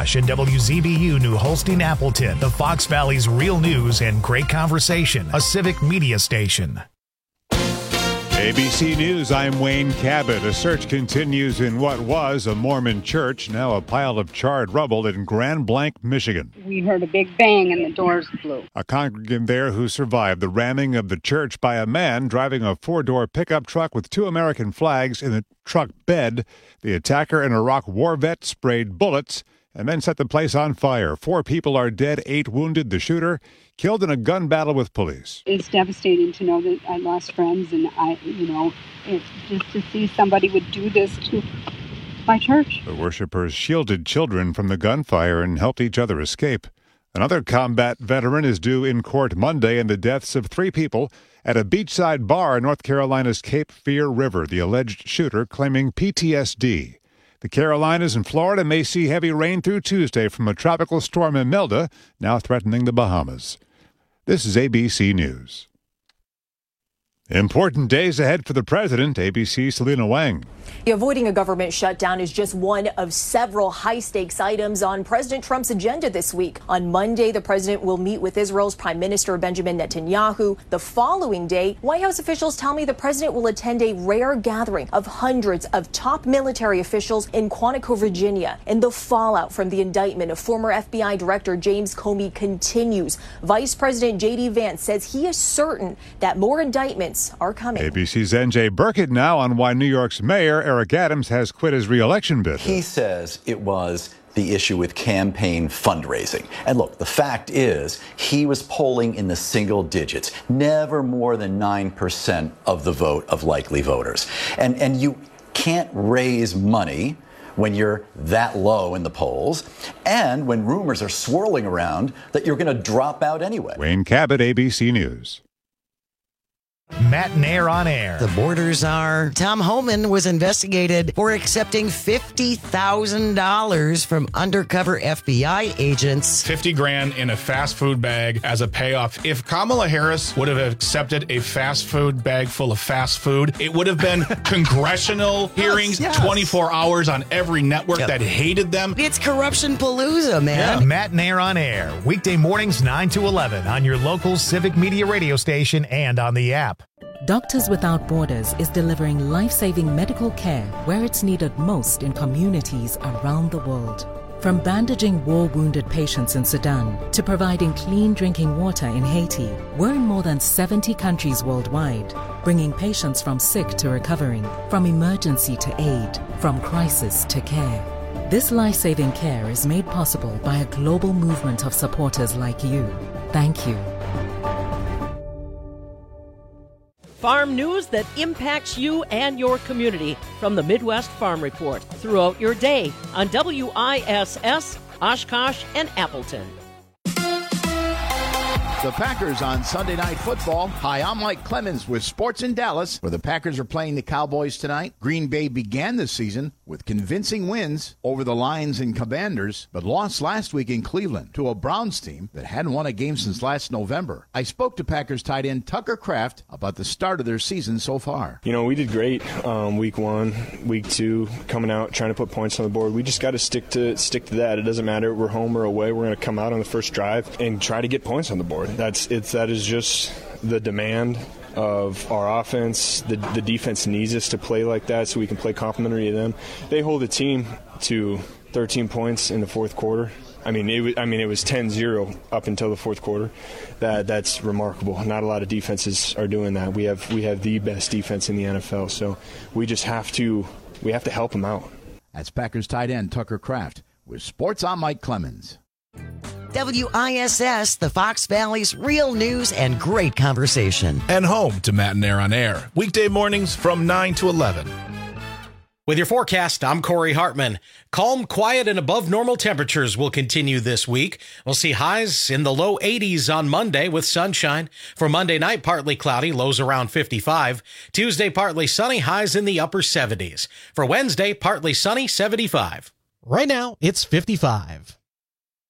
Josh and WZBU New Holstein Appleton, the Fox Valley's real news and great conversation, a civic media station. ABC News, I'm Wayne Cabot. A search continues in what was a Mormon church, now a pile of charred rubble in Grand Blanc, Michigan. We heard a big bang and the doors blew. A congregant there who survived the ramming of the church by a man driving a four-door pickup truck with 2 American flags in the truck bed. The attacker, an Iraq war vet, sprayed bullets and then set the place on fire. 4 people are dead, 8 wounded. The shooter killed in a gun battle with police. It's devastating to know that I lost friends, and it's just to see somebody would do this to my church. The worshipers shielded children from the gunfire and helped each other escape. Another combat veteran is due in court Monday in the deaths of 3 people at a beachside bar in North Carolina's Cape Fear River, the alleged shooter claiming PTSD. The Carolinas and Florida may see heavy rain through Tuesday from a tropical storm Imelda, now threatening the Bahamas. This is ABC News. Important days ahead for the president. ABC's Selena Wang. Avoiding a government shutdown is just one of several high-stakes items on President Trump's agenda this week. On Monday, the president will meet with Israel's Prime Minister Benjamin Netanyahu. The following day, White House officials tell me the president will attend a rare gathering of hundreds of top military officials in Quantico, Virginia. And the fallout from the indictment of former FBI Director James Comey continues. Vice President J.D. Vance says he is certain that more indictments are coming. ABC's N.J. Burkett now on why New York's mayor Eric Adams has quit his re-election bid. He says it was the issue with campaign fundraising. And look, the fact is he was polling in the single digits, never more than 9% of the vote of likely voters. And you can't raise money when you're that low in the polls and when rumors are swirling around that you're going to drop out anyway. Wayne Cabot, ABC News. Matt Nair on air. The borders are Tom Homan was investigated for accepting $50,000 from undercover FBI agents. $50,000 in a fast food bag as a payoff. If Kamala Harris would have accepted a fast food bag full of fast food, it would have been congressional hearings, yes. 24 hours on every network that hated them. It's corruption palooza, man. Yeah. Matt Nair on air. Weekday mornings 9 to 11 on your local civic media radio station and on the app. Doctors Without Borders is delivering life-saving medical care where it's needed most in communities around the world. From bandaging war-wounded patients in Sudan to providing clean drinking water in Haiti, we're in more than 70 countries worldwide, bringing patients from sick to recovering, from emergency to aid, from crisis to care. This life-saving care is made possible by a global movement of supporters like you. Thank you. Farm news that impacts you and your community from the Midwest Farm Report throughout your day on WISS, Oshkosh, and Appleton. The Packers on Sunday Night Football. Hi, I'm Mike Clemens with Sports in Dallas, where the Packers are playing the Cowboys tonight. Green Bay began the season with convincing wins over the Lions and Commanders, but lost last week in Cleveland to a Browns team that hadn't won a game since last November. I spoke to Packers tight end Tucker Kraft about the start of their season so far. You know, we did great week 1, week 2, coming out, trying to put points on the board. We just got to stick to that. It doesn't matter if we're home or away. We're going to come out on the first drive and try to get points on the board. That is just the demand of our offense. The defense needs us to play like that so we can play complementary to them. They hold the team to 13 points in the fourth quarter. I mean, it was 10-0 up until the fourth quarter. That's remarkable. Not a lot of defenses are doing that. We have the best defense in the NFL, so we just have to help them out. That's Packers tight end Tucker Kraft with Sports. I'm Mike Clemens. WISS, the Fox Valley's real news and great conversation. And home to Matt Nair on air. Weekday mornings from 9 to 11. With your forecast, I'm Corey Hartman. Calm, quiet, and above normal temperatures will continue this week. We'll see highs in the low 80s on Monday with sunshine. For Monday night, partly cloudy, lows around 55. Tuesday, partly sunny, highs in the upper 70s. For Wednesday, partly sunny, 75. Right now, it's 55.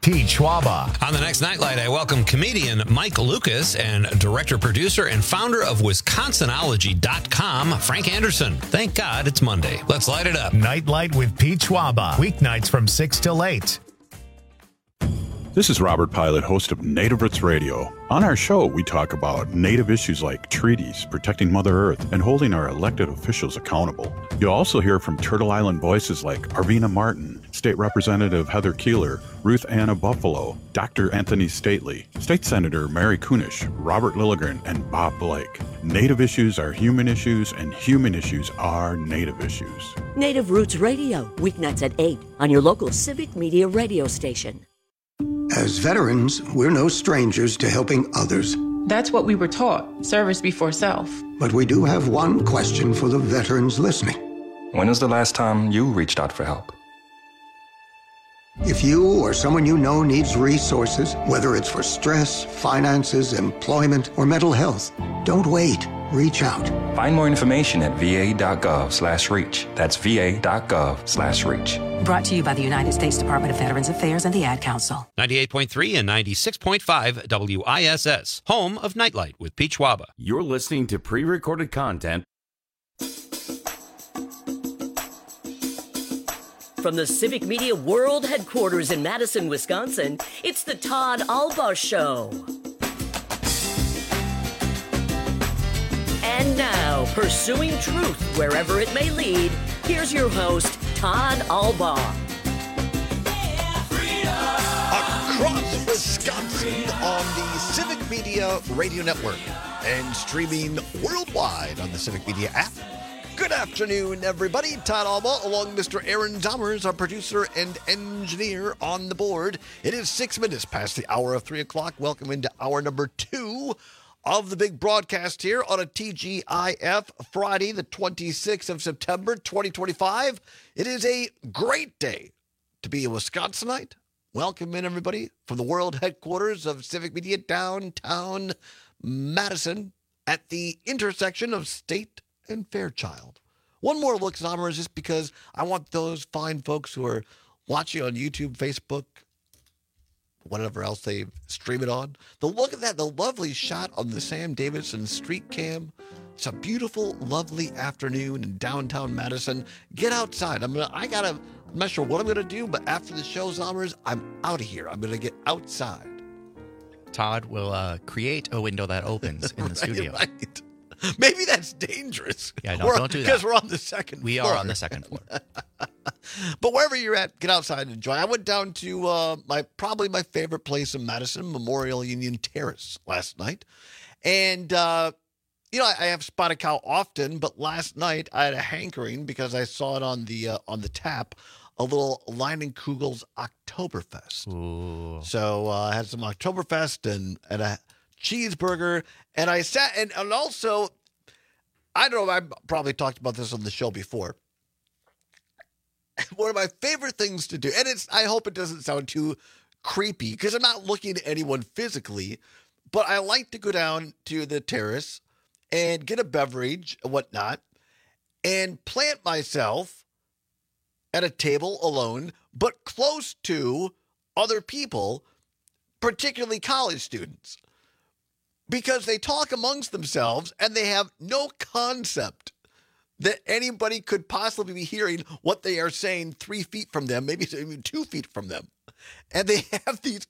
Pete Schwaba. On the next Nightlight, I welcome comedian Mike Lucas and director, producer, and founder of Wisconsinology.com, Frank Anderson. Thank God it's Monday. Let's light it up. Nightlight with Pete Schwaba. Weeknights from 6 till 8. This is Robert Pilot, host of Native Roots Radio. On our show, we talk about Native issues like treaties, protecting Mother Earth, and holding our elected officials accountable. You'll also hear from Turtle Island voices like Arvina Martin, State Representative Heather Keeler, Ruth Anna Buffalo, Dr. Anthony Stately, State Senator Mary Kunish, Robert Lilligren, and Bob Blake. Native issues are human issues, and human issues are Native issues. Native Roots Radio, weeknights at 8 on your local Civic Media radio station. As veterans, we're no strangers to helping others. That's what we were taught, service before self. But we do have one question for the veterans listening. When was the last time you reached out for help? If you or someone you know needs resources, whether it's for stress, finances, employment, or mental health, don't wait. Reach out. Find more information at va.gov/reach. That's va.gov/reach. Brought to you by the United States Department of Veterans Affairs and the Ad Council. 98.3 and 96.5 WISS, home of Nightlight with Pete Schwaba. You're listening to pre-recorded content. From the Civic Media World Headquarters in Madison, Wisconsin, it's the Todd Albaugh Show. And now, pursuing truth wherever it may lead, here's your host, Todd Albaugh. Across Wisconsin on the Civic Media Radio Network and streaming worldwide on the Civic Media app. Good afternoon, everybody. Todd Albaugh, along with Mr. Aaron Dommers, our producer and engineer on the board. It is 6 minutes past the hour of 3 o'clock. Welcome into hour number 2 of the big broadcast here on a TGIF Friday, the 26th of September, 2025. It is a great day to be a Wisconsinite. Welcome in, everybody, from the world headquarters of Civic Media, downtown Madison, at the intersection of State and Fairchild. One more look, Zommers, just because I want those fine folks who are watching on YouTube, Facebook, whatever else they stream it on. The look at that, the lovely shot on the Sam Davidson street cam. It's a beautiful, lovely afternoon in downtown Madison. Get outside. I'm not sure what I'm gonna do, but after the show, Zommers, I'm out of here. I'm gonna get outside. Todd will create a window that opens in the studio. Right. Maybe that's dangerous. Yeah, no, don't do that. Because we're on the second floor. We are on the second floor. But wherever you're at, get outside and enjoy. I went down to probably my favorite place in Madison, Memorial Union Terrace, last night. And, I have Spotted Cow often, but last night I had a hankering because I saw it on the tap, a little Leinenkugel's Oktoberfest. Ooh. So I had some Oktoberfest and a cheeseburger, and I sat and also, I don't know, I probably talked about this on the show before. One of my favorite things to do, and I hope it doesn't sound too creepy because I'm not looking at anyone physically, but I like to go down to the terrace and get a beverage and whatnot and plant myself at a table alone, but close to other people, particularly college students. Because they talk amongst themselves and they have no concept that anybody could possibly be hearing what they are saying 3 feet from them, maybe even 2 feet from them. And they have these,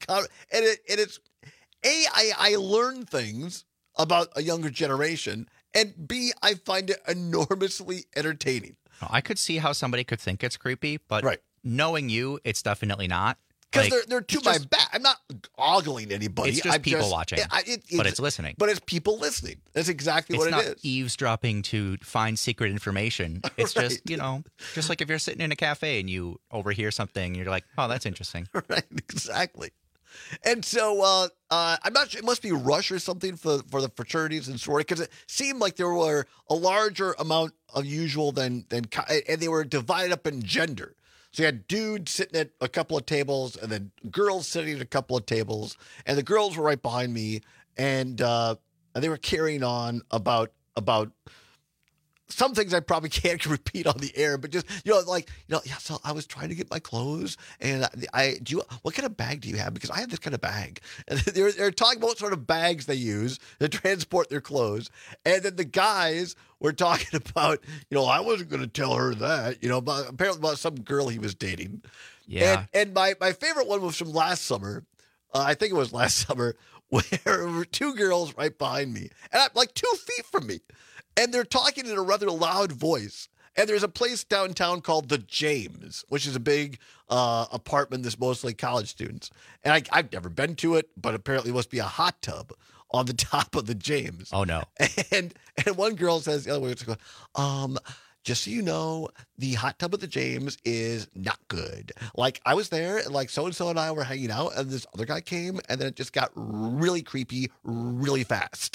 I learn things about a younger generation, and B, I find it enormously entertaining. I could see how somebody could think it's creepy, but knowing you, it's definitely not. Because they're to my back. I'm not ogling anybody. It's just people watching, but it's listening. But it's people listening. That's exactly what it is. It's not eavesdropping to find secret information. It's just, just like if you're sitting in a cafe and you overhear something, you're like, oh, that's interesting. Right, exactly. And so I'm not sure. It must be Rush or something for the fraternities and sorority, because it seemed like there were a larger amount of usual than and they were divided up in gender. So you had dudes sitting at a couple of tables and then girls sitting at a couple of tables. And the girls were right behind me. And they were carrying on about some things I probably can't repeat on the air, but just, so I was trying to get my clothes, and what kind of bag do you have? Because I have this kind of bag. And they're talking about what sort of bags they use to transport their clothes. And then the guys were talking about, I wasn't going to tell her that, apparently about some girl he was dating. Yeah. And my favorite one was from last summer. I think it was last summer, where there were two girls right behind me, and I'm like 2 feet from me. And they're talking in a rather loud voice. And there's a place downtown called The James, which is a big apartment that's mostly college students. And I've never been to it, but apparently it must be a hot tub on the top of The James. Oh, no. And one girl says, the other one, just so you know, the hot tub at The James is not good. Like, I was there, and like so-and-so and I were hanging out, and this other guy came, and then it just got really creepy really fast.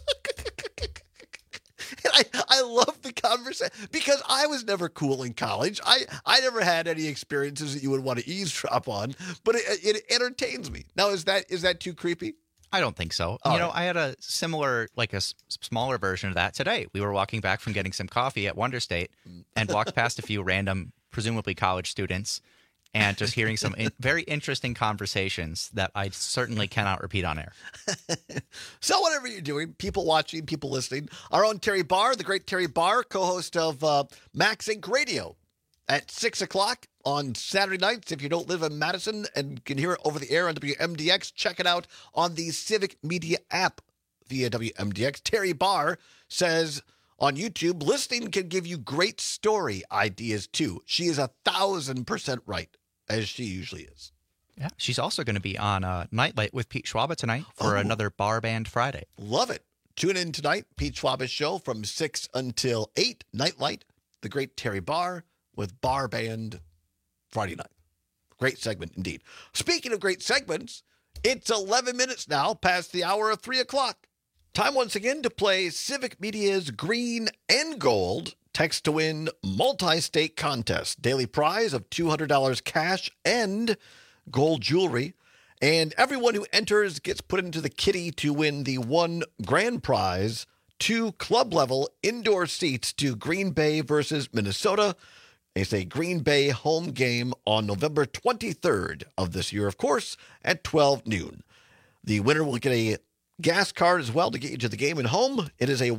And I love the conversation because I was never cool in college. I never had any experiences that you would want to eavesdrop on, but it entertains me. Now, is that too creepy? I don't think so. I had a similar, like a smaller version of that today. We were walking back from getting some coffee at Wonder State and walked past a few random, presumably college students, and just hearing some very interesting conversations that I certainly cannot repeat on air. So whatever you're doing, people watching, people listening, our own Terry Barr, the great Terry Barr, co-host of Max Inc. Radio at 6 o'clock on Saturday nights. If you don't live in Madison and can hear it over the air on WMDX, check it out on the Civic Media app via WMDX. Terry Barr says on YouTube, listening can give you great story ideas too. She is 1,000% right, as she usually is. Yeah, she's also going to be on Nightlight with Pete Schwaba tonight for another Bar Band Friday. Love it. Tune in tonight, Pete Schwaba's show from 6 until 8, Nightlight, the great Terry Barr with Bar Band Friday night. Great segment indeed. Speaking of great segments, it's 11 minutes now past the hour of 3 o'clock. Time once again to play Civic Media's Green and Gold Text to Win multi-state contest. Daily prize of $200 cash and gold jewelry. And everyone who enters gets put into the kitty to win the one grand prize, 2 club-level indoor seats to Green Bay versus Minnesota. It's a Green Bay home game on November 23rd of this year, of course, at 12 noon. The winner will get a gas card as well to get you to the game and home. It is a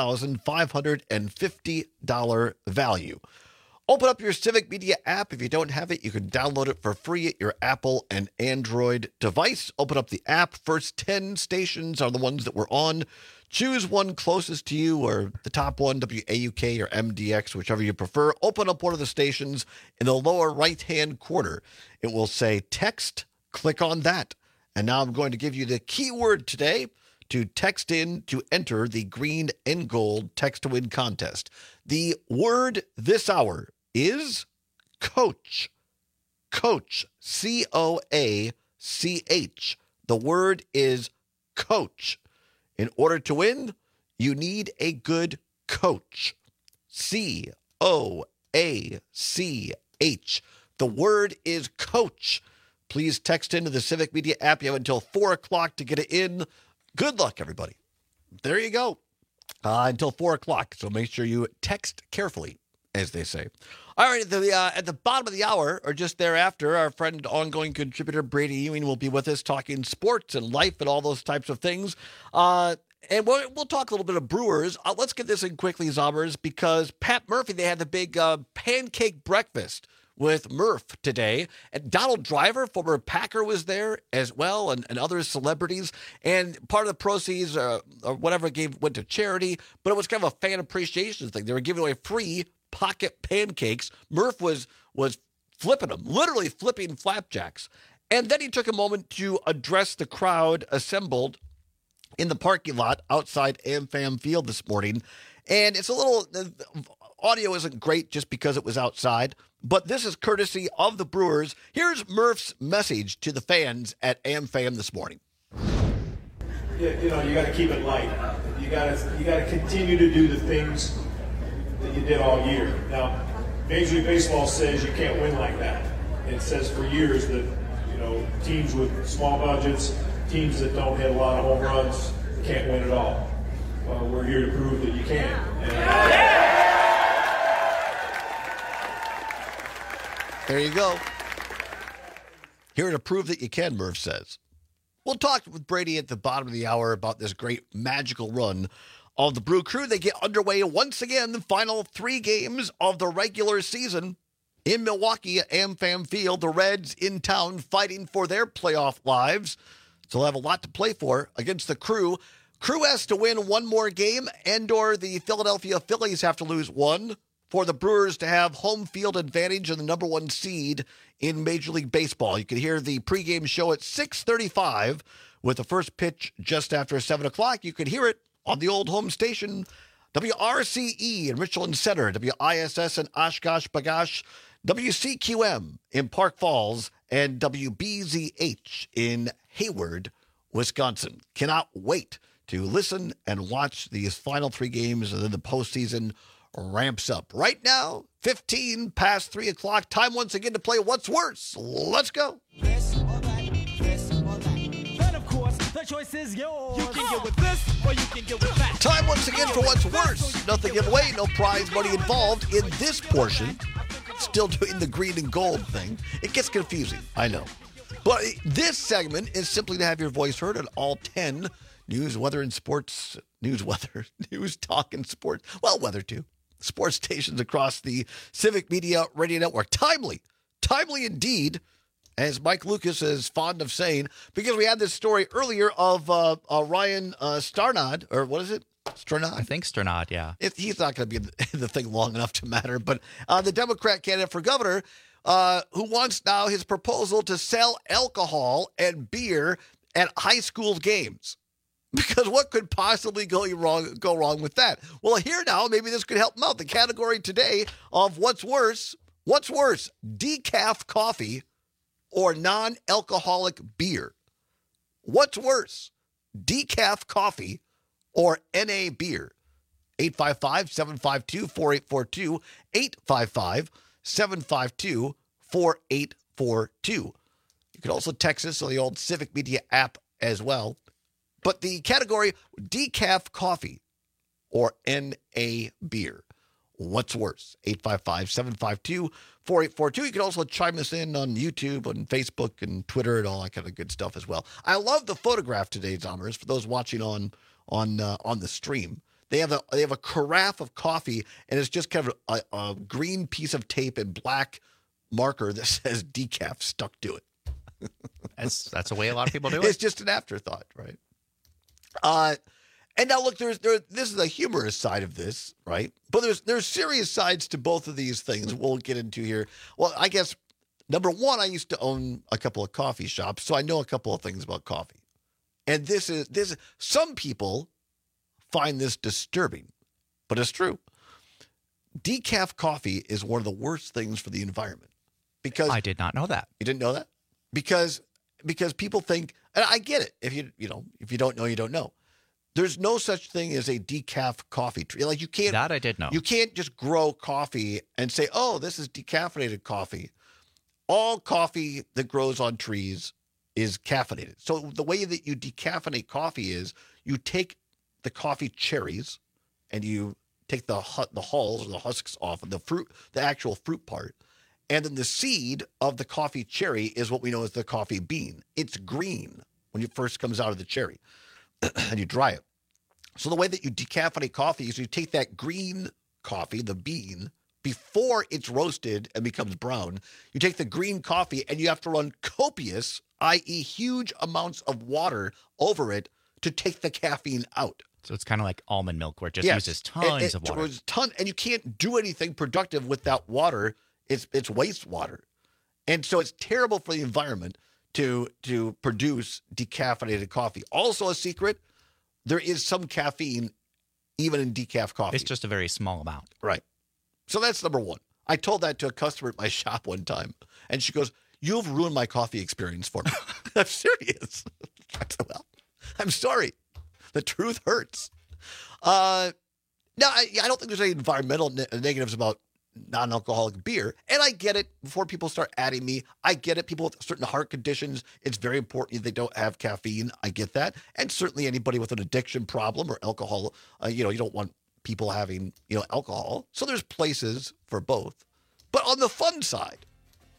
$1,550 value. Open up your Civic Media app. If you don't have it, you can download it for free at your Apple and Android device. Open up the app. First 10 stations are the ones that we're on. Choose one closest to you or the top one, WAUK or MDX, whichever you prefer. Open up one of the stations. In the lower right-hand corner, it will say text. Click on that. And now I'm going to give you the keyword today to text in to enter the Green and Gold Text to Win contest. The word this hour is coach. Coach. C-O-A-C-H. The word is coach. In order to win, you need a good coach. C-O-A-C-H. The word is coach. Please text into the Civic Media app. You have until 4 o'clock to get it in. Good luck, everybody. There you go. Until 4 o'clock. So make sure you text carefully, as they say. All right, at the bottom of the hour, or just thereafter, our friend, ongoing contributor Brady Ewing will be with us talking sports and life and all those types of things. And we'll talk a little bit of Brewers. Let's get this in quickly, Zombers, because Pat Murphy, they had the big pancake breakfast with Murph today. And Donald Driver, former Packer, was there as well, and other celebrities. And part of the proceeds or whatever went to charity, but it was kind of a fan appreciation thing. They were giving away free pocket pancakes. Murph was flipping them, literally flipping flapjacks. And then he took a moment to address the crowd assembled in the parking lot outside AmFam Field this morning. And it's a little, audio isn't great just because it was outside, but this is courtesy of the Brewers. Here's Murph's message to the fans at AmFam this morning. Yeah, you got to keep it light. You got to continue to do the things that you did all year. Now, Major League Baseball says you can't win like that. It says for years that, teams with small budgets, teams that don't hit a lot of home runs can't win at all. Well, we're here to prove that you can. There you go. Here to prove that you can, Murph says. We'll talk with Brady at the bottom of the hour about this great magical run of the Brew Crew. They get underway once again, the final 3 games of the regular season in Milwaukee at AmFam Field. The Reds in town fighting for their playoff lives. So they'll have a lot to play for against the Crew. Crew has to win one more game, and/or the Philadelphia Phillies have to lose one for the Brewers to have home field advantage and the number 1 seed in Major League Baseball. You can hear the pregame show at 6:35 with the first pitch just after 7 o'clock. You can hear it on the old home station, WRCE in Richland Center, WISS in Oshkosh B'gosh, WCQM in Park Falls, and WBZH in Hayward, Wisconsin. Cannot wait to listen and watch these final 3 games, and then the postseason ramps up. Right now, 15 past 3 o'clock. Time once again to play What's Worse. Let's go. This or that, this or that. But of course, the choice is yours. You can get with this or you can get with that. Time once again for What's Worse. Nothing giveaway, no prize money involved in this portion. Still doing the green and gold thing. It gets confusing, I know. But this segment is simply to have your voice heard on all 10 news, weather, and sports. News, talk, and sports. Well, weather too. Sports stations across the Civic Media Radio Network. Timely indeed, as Mike Lucas is fond of saying, because we had this story earlier of Ryan Starnod, or what is it? Strnad? I think Strnad, yeah. He's not going to be in the thing long enough to matter, but the Democrat candidate for governor who wants now his proposal to sell alcohol and beer at high school games. Because what could possibly go wrong with that? Well, here now, maybe this could help them out. The category today of what's worse, decaf coffee or non-alcoholic beer? What's worse, decaf coffee or NA beer? 855-752-4842, 855-752-4842. You can also text us on the old Civic Media app as well. But the category, decaf coffee or NA beer. What's worse? 855-752-4842. You can also chime us in on YouTube, on Facebook, and Twitter, and all that kind of good stuff as well. I love the photograph today, Zommers, for those watching on the stream. They have a carafe of coffee, and it's just kind of a green piece of tape and black marker that says decaf stuck to it. That's the way a lot of people do it. It's just an afterthought, right? And now look, this is the humorous side of this, right? But there's serious sides to both of these things we'll get into here. Well, I guess, number one, I used to own a couple of coffee shops, so I know a couple of things about coffee. And this is some people find this disturbing, but it's true. Decaf coffee is one of the worst things for the environment. Because I did not know that. You didn't know that? Because people think, and I get it. If you don't know, you don't know. There's no such thing as a decaf coffee tree. Like you can't. That I did know. You can't just grow coffee and say, "Oh, this is decaffeinated coffee." All coffee that grows on trees is caffeinated. So the way that you decaffeinate coffee is you take the coffee cherries and you take the hulls or the husks off of the fruit, the actual fruit part. And then the seed of the coffee cherry is what we know as the coffee bean. It's green when it first comes out of the cherry and you dry it. So the way that you decaffeinate coffee is you take that green coffee, the bean, before it's roasted and becomes brown. You take the green coffee and you have to run copious, i.e. huge amounts of water over it to take the caffeine out. So it's kind of like almond milk where it just uses tons of water. And you can't do anything productive with that water. It's wastewater. And so it's terrible for the environment to produce decaffeinated coffee. Also a secret, there is some caffeine even in decaf coffee. It's just a very small amount. Right. So that's number one. I told that to a customer at my shop one time, and she goes, "You've ruined my coffee experience for me." I'm serious. Well, I'm sorry. The truth hurts. Now, I don't think there's any environmental negatives about non-alcoholic beer. And I get it. Before people start adding me, I get it. People with certain heart conditions, it's very important they don't have caffeine. I get that. And certainly anybody with an addiction problem or alcohol, you don't want people having, alcohol. So there's places for both. But on the fun side,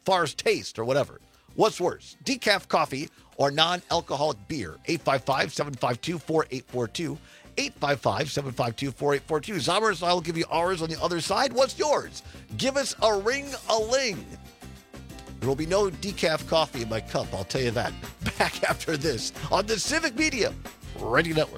far as taste or whatever. What's worse, decaf coffee or non-alcoholic beer? 855-752-4842. 855-752-4842. Zombers, I'll give you ours on the other side. What's yours? Give us a ring-a-ling. There will be no decaf coffee in my cup, I'll tell you that. Back after this on the Civic Media Radio Network.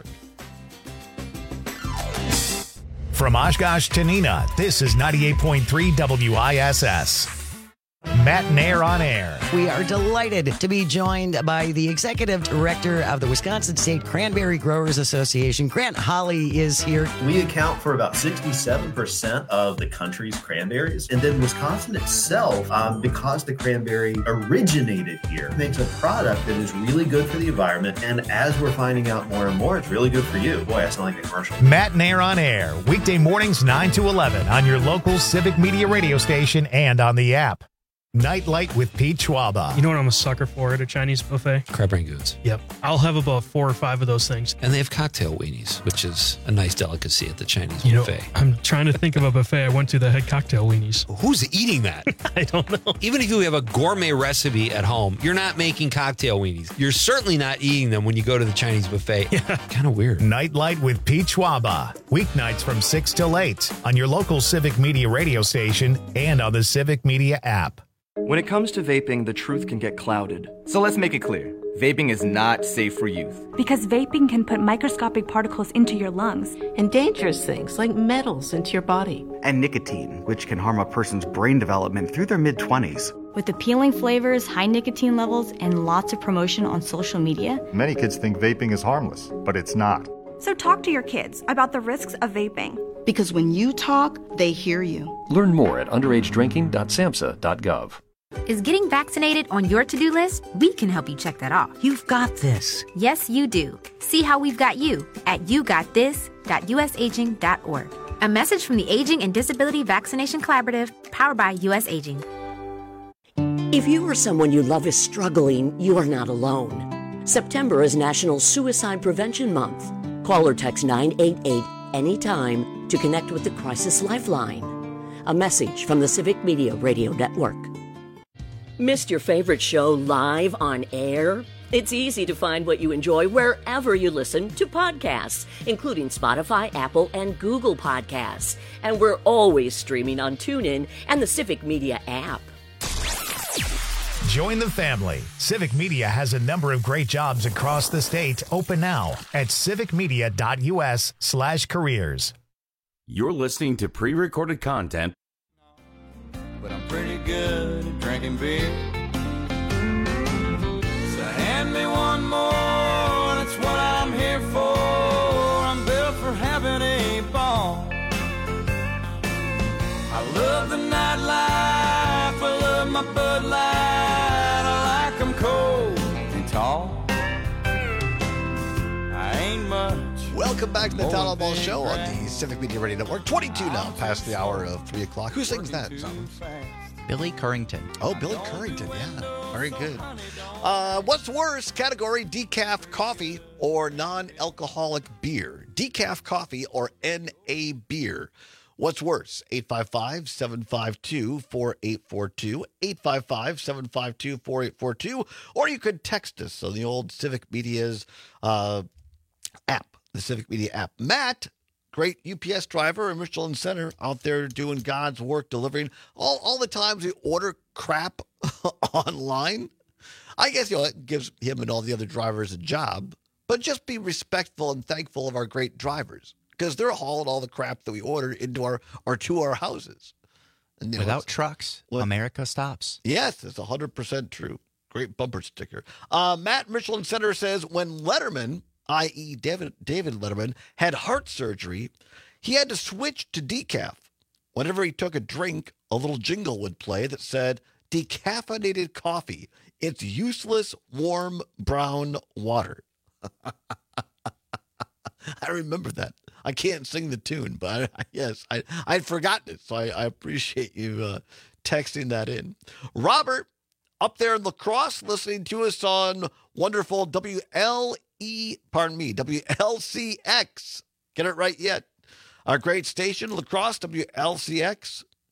From Oshkosh to Neenah, this is 98.3 WISS. Matt Nair on air. We are delighted to be joined by the executive director of the Wisconsin State Cranberry Growers Association. Grant Holly is here. We account for about 67% of the country's cranberries. And then Wisconsin itself, because the cranberry originated here, makes a product that is really good for the environment. And as we're finding out more and more, it's really good for you. Boy, I sound like a commercial. Matt Nair on air. Weekday mornings 9 to 11 on your local Civic Media radio station and on the app. Nightlight with Pete Schwaba. You know what I'm a sucker for at a Chinese buffet? Crab rangoons. Yep. I'll have about 4 or 5 of those things. And they have cocktail weenies, which is a nice delicacy at the Chinese buffet. I'm trying to think of a buffet I went to that had cocktail weenies. Who's eating that? I don't know. Even if you have a gourmet recipe at home, you're not making cocktail weenies. You're certainly not eating them when you go to the Chinese buffet. Yeah. Kind of weird. Nightlight with Pete Schwaba. Weeknights from 6 till 8 on your local Civic Media radio station and on the Civic Media app. When it comes to vaping, the truth can get clouded. So let's make it clear. Vaping is not safe for youth. Because vaping can put microscopic particles into your lungs. And dangerous things like metals into your body. And nicotine, which can harm a person's brain development through their mid-20s. With appealing flavors, high nicotine levels, and lots of promotion on social media. Many kids think vaping is harmless, but it's not. So talk to your kids about the risks of vaping. Because when you talk, they hear you. Learn more at underagedrinking.samhsa.gov. Is getting vaccinated on your to-do list? We can help you check that off. You've got this. Yes, you do. See how we've got you at yougotthis.usaging.org. A message from the Aging and Disability Vaccination Collaborative, powered by US Aging. If you or someone you love is struggling, you are not alone. September is National Suicide Prevention Month. Call or text 988 anytime to connect with the Crisis Lifeline. A message from the Civic Media Radio Network. Missed your favorite show live on air? It's easy to find what you enjoy wherever you listen to podcasts, including Spotify, Apple, and Google Podcasts. And we're always streaming on TuneIn and the Civic Media app. Join the family. Civic Media has a number of great jobs across the state open now at civicmedia.us/careers. You're listening to pre-recorded content. But I'm pretty good at drinking beer. So hand me one more, that's what I'm here for. I'm built for having a ball. I love the nightlife, I love my Bud Light. I like them cold and tall. I ain't much. Welcome back to the Town Hall Ball Show on the Civic Media Radio Network. 22 now, past the hour of 3 o'clock. Who sings that song? Billy Currington. Oh, Billy Currington, yeah. Very good. What's worse category, decaf coffee or non-alcoholic beer? Decaf coffee or NA beer? What's worse? 855-752-4842, 855-752-4842, or you could text us on the old Civic Media's app. The Civic Media app. Matt, great UPS driver in Michelin Center, out there doing God's work, delivering all the times we order crap online. I guess it gives him and all the other drivers a job, but just be respectful and thankful of our great drivers because they're hauling all the crap that we ordered into our to our houses. And, without trucks, America stops. Yes, it's 100% true. Great bumper sticker. Matt, Michelin Center says when Letterman, i.e. David Letterman, had heart surgery, he had to switch to decaf. Whenever he took a drink, a little jingle would play that said, decaffeinated coffee. It's useless, warm, brown water. I remember that. I can't sing the tune, but I'd forgotten it, so I appreciate you texting that in. Robert, up there in La Crosse, listening to us on wonderful WLCX. Get it right yet. Our great station, La Crosse, WLCX.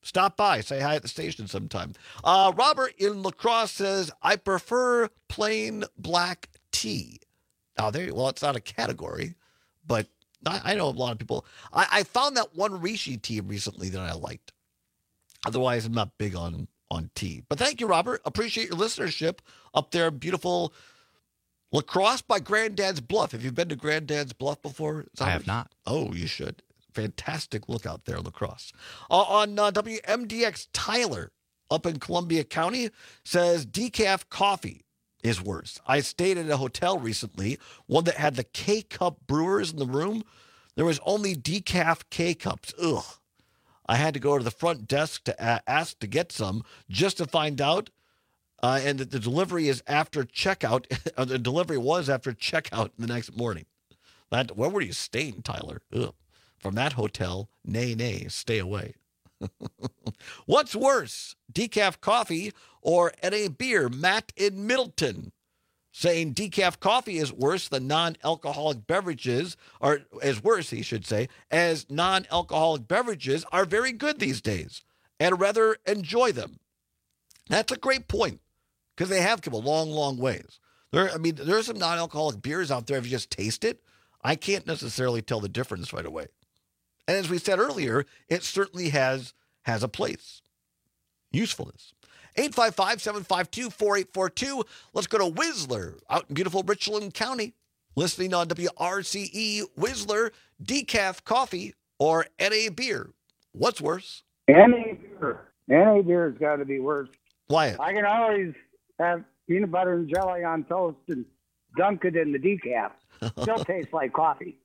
Stop by. Say hi at the station sometime. Robert in La Crosse says, I prefer plain black tea. Now, well, it's not a category, but I know a lot of people. I found that one Rishi tea recently that I liked. Otherwise, I'm not big on tea. But thank you, Robert. Appreciate your listenership up there. Beautiful La Crosse by Granddad's Bluff. Have you been to Granddad's Bluff before? I have not. Oh, you should. Fantastic look out there, La Crosse. On WMDX, Tyler up in Columbia County says decaf coffee is worse. I stayed at a hotel recently, one that had the K-Cup brewers in the room. There was only decaf K-Cups. Ugh. I had to go to the front desk to ask to get some just to find out. And the delivery is after checkout. The delivery was after checkout the next morning. Where were you staying, Tyler? Ugh. From that hotel, nay, stay away. What's worse, decaf coffee or NA beer? Matt in Middleton saying decaf coffee is worse than non-alcoholic beverages, or as worse, he should say, as non-alcoholic beverages are very good these days, and rather enjoy them. That's a great point, because they have come a long, long ways. There are some non-alcoholic beers out there. If you just taste it, I can't necessarily tell the difference right away. And as we said earlier, it certainly has a place. Usefulness. 855-752-4842. Let's go to Whistler out in beautiful Richland County. Listening on WRCE. Whistler, decaf coffee or NA beer? What's worse? NA beer. NA beer has got to be worse. Why? I can always have peanut butter and jelly on toast and dunk it in the decaf. Still tastes like coffee.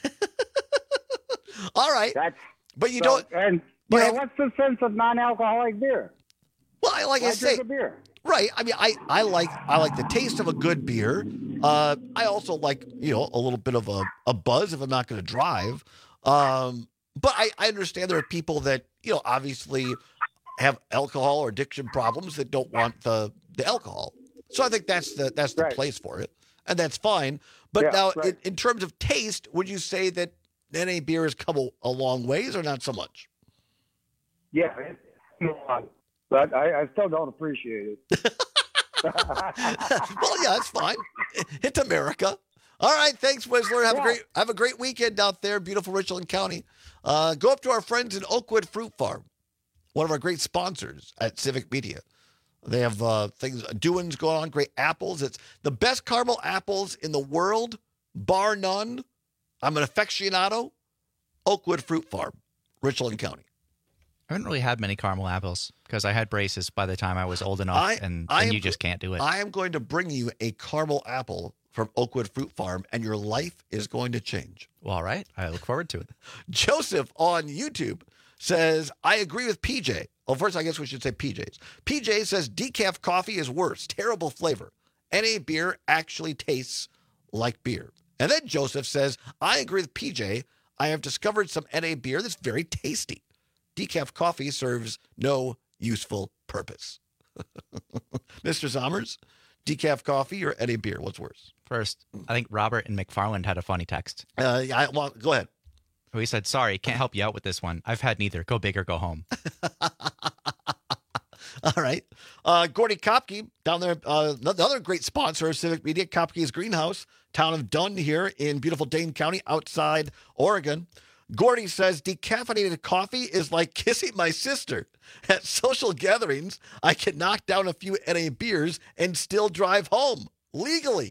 All right. But you don't. And what's the sense of non-alcoholic beer? Well, like I say, beer. Right. I mean, I like the taste of a good beer. I also like, a little bit of a buzz if I'm not going to drive. But I understand there are people that, obviously have alcohol or addiction problems that don't want the alcohol. So I think that's the right place for it, and that's fine. But now, in terms of taste, would you say that NA beer has come a long ways, or not so much? Yeah, but I still don't appreciate it. Well, yeah, that's fine. It's America. All right, thanks, Whistler. Have a great weekend out there, beautiful Richland County. Go up to our friends in Oakwood Fruit Farm, one of our great sponsors at Civic Media. They have things, doings going on, great apples. It's the best caramel apples in the world, bar none. I'm an aficionado. Oakwood Fruit Farm, Richland County. I haven't really had many caramel apples because I had braces by the time I was old enough, and you just can't do it. I am going to bring you a caramel apple from Oakwood Fruit Farm, and your life is going to change. Well, all right. I look forward to it. Joseph on YouTube says, I agree with PJ. Well, first, I guess we should say PJ's. PJ says decaf coffee is worse. Terrible flavor. NA beer actually tastes like beer. And then Joseph says, I agree with PJ. I have discovered some NA beer that's very tasty. Decaf coffee serves no useful purpose. Mr. Sommers, decaf coffee or NA beer? What's worse? First, I think Robert and McFarland had a funny text. Go ahead. He said, sorry, can't help you out with this one. I've had neither. Go big or go home. All right. Gordy Kopke down there, another great sponsor of Civic Media, Kopke's Greenhouse, town of Dunn here in beautiful Dane County outside Oregon. Gordy says, decaffeinated coffee is like kissing my sister. At social gatherings, I can knock down a few NA beers and still drive home legally.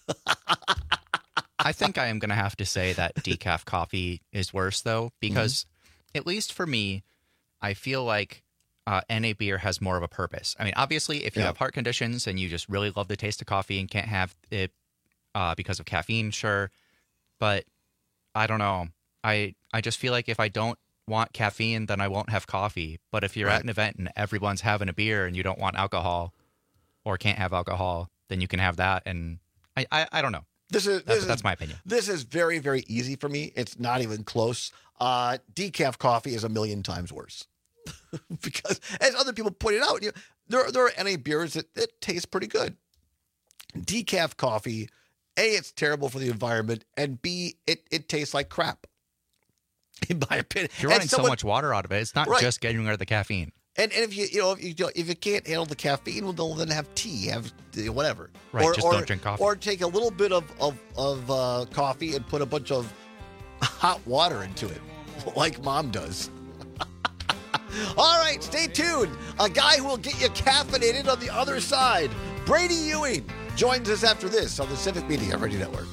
I think I am going to have to say that decaf coffee is worse, though, because at least for me, I feel like NA beer has more of a purpose. I mean, obviously, if you have heart conditions and you just really love the taste of coffee and can't have it because of caffeine, sure. But I don't know. I just feel like if I don't want caffeine, then I won't have coffee. But if you're at an event and everyone's having a beer and you don't want alcohol or can't have alcohol, then you can have that. And I don't know. That's my opinion. This is very, very easy for me. It's not even close. Decaf coffee is a million times worse. Because, as other people pointed out, there are NA beers that taste pretty good. Decaf coffee, A, it's terrible for the environment, and B, it tastes like crap. in my opinion. You're running so much water out of it. It's not just getting rid of the caffeine. And if you can't handle the caffeine, well, then have tea, have whatever. Right, just don't drink coffee. Or take a little bit of coffee and put a bunch of hot water into it, like Mom does. All right, stay tuned. A guy who will get you caffeinated on the other side, Brady Ewing, joins us after this on the Civic Media Radio Network.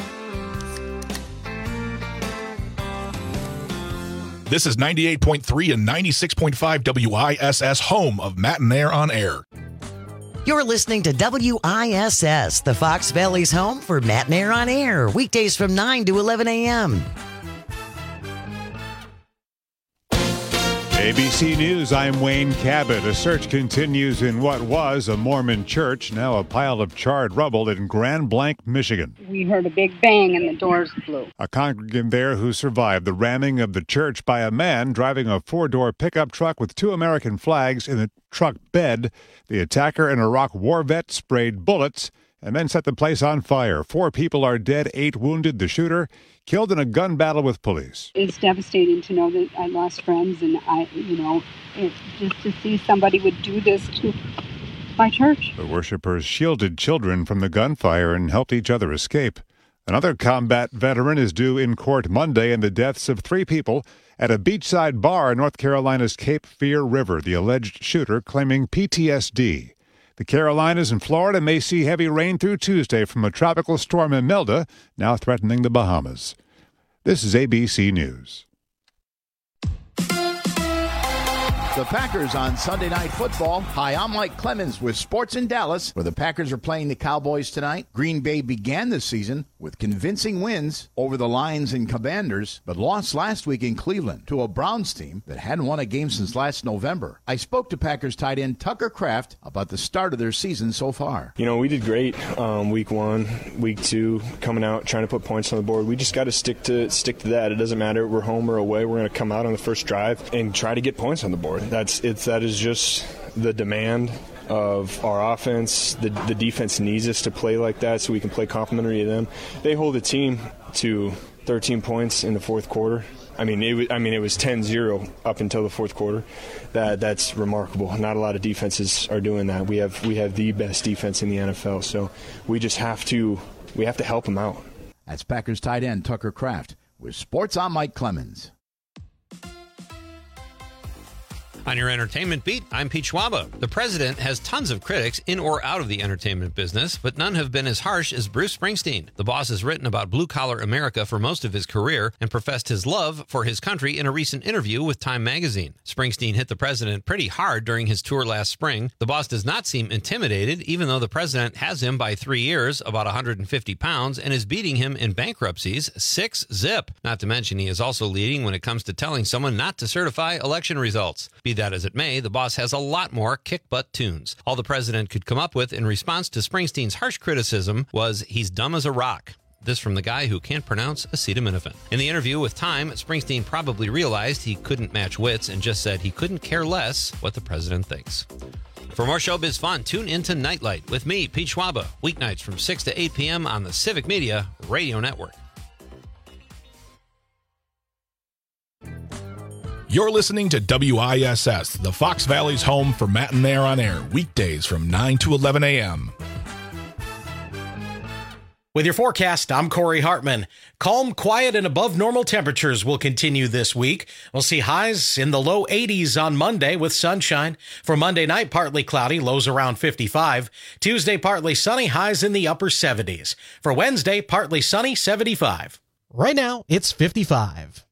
This is 98.3 and 96.5 WISS, home of Matt and Air on Air. You're listening to WISS, the Fox Valley's home for Matt and Air on Air, weekdays from 9 to 11 a.m. ABC News, I'm Wayne Cabot. A search continues in what was a Mormon church, now a pile of charred rubble in Grand Blanc, Michigan. We heard a big bang and the doors flew. A congregant there who survived the ramming of the church by a man driving a four-door pickup truck with 2 American flags in the truck bed. The attacker, an Iraq war vet, sprayed bullets and then set the place on fire. 4 people are dead, 8 wounded. The shooter killed in a gun battle with police. It's devastating to know that I lost friends, and it's just to see somebody would do this to my church. The worshipers shielded children from the gunfire and helped each other escape. Another combat veteran is due in court Monday in the deaths of 3 people at a beachside bar in North Carolina's Cape Fear River, the alleged shooter claiming PTSD. The Carolinas and Florida may see heavy rain through Tuesday from a tropical storm Imelda, now threatening the Bahamas. This is ABC News. The Packers on Sunday Night Football. Hi, I'm Mike Clemens with Sports in Dallas, where the Packers are playing the Cowboys tonight. Green Bay began the season with convincing wins over the Lions and Commanders, but lost last week in Cleveland to a Browns team that hadn't won a game since last November. I spoke to Packers tight end Tucker Kraft about the start of their season so far. We did great week 1, week 2, coming out, trying to put points on the board. We just got to stick to that. It doesn't matter if we're home or away. We're going to come out on the first drive and try to get points on the board. That is just the demand of our offense. The defense needs us to play like that so we can play complementary to them. They hold the team to 13 points in the fourth quarter. It was 10-0 up until the fourth quarter. That's remarkable. Not a lot of defenses are doing that. We have the best defense in the NFL, so we have to help them out. That's Packers tight end Tucker Kraft with Sports. I'm Mike Clemens. On your entertainment beat, I'm Pete Schwaba. The president has tons of critics in or out of the entertainment business, but none have been as harsh as Bruce Springsteen. The boss has written about blue-collar America for most of his career and professed his love for his country in a recent interview with Time magazine. Springsteen hit the president pretty hard during his tour last spring. The boss does not seem intimidated, even though the president has him by 3 years, about 150 pounds, and is beating him in bankruptcies 6-0. Not to mention he is also leading when it comes to telling someone not to certify election results. Be that as it may, the boss has a lot more kick-butt tunes. All the president could come up with in response to Springsteen's harsh criticism was, "He's dumb as a rock." This from the guy who can't pronounce acetaminophen. In the interview with Time, Springsteen probably realized he couldn't match wits and just said he couldn't care less what the president thinks. For more showbiz fun, tune into Nightlight with me, Pete Schwaba, weeknights from 6 to 8 p.m. on the Civic Media Radio Network. You're listening to WISS, the Fox Valley's home for Matt and Air on Air, weekdays from 9 to 11 a.m. With your forecast, I'm Corey Hartman. Calm, quiet, and above normal temperatures will continue this week. We'll see highs in the low 80s on Monday with sunshine. For Monday night, partly cloudy, lows around 55. Tuesday, partly sunny, highs in the upper 70s. For Wednesday, partly sunny, 75. Right now, it's 55.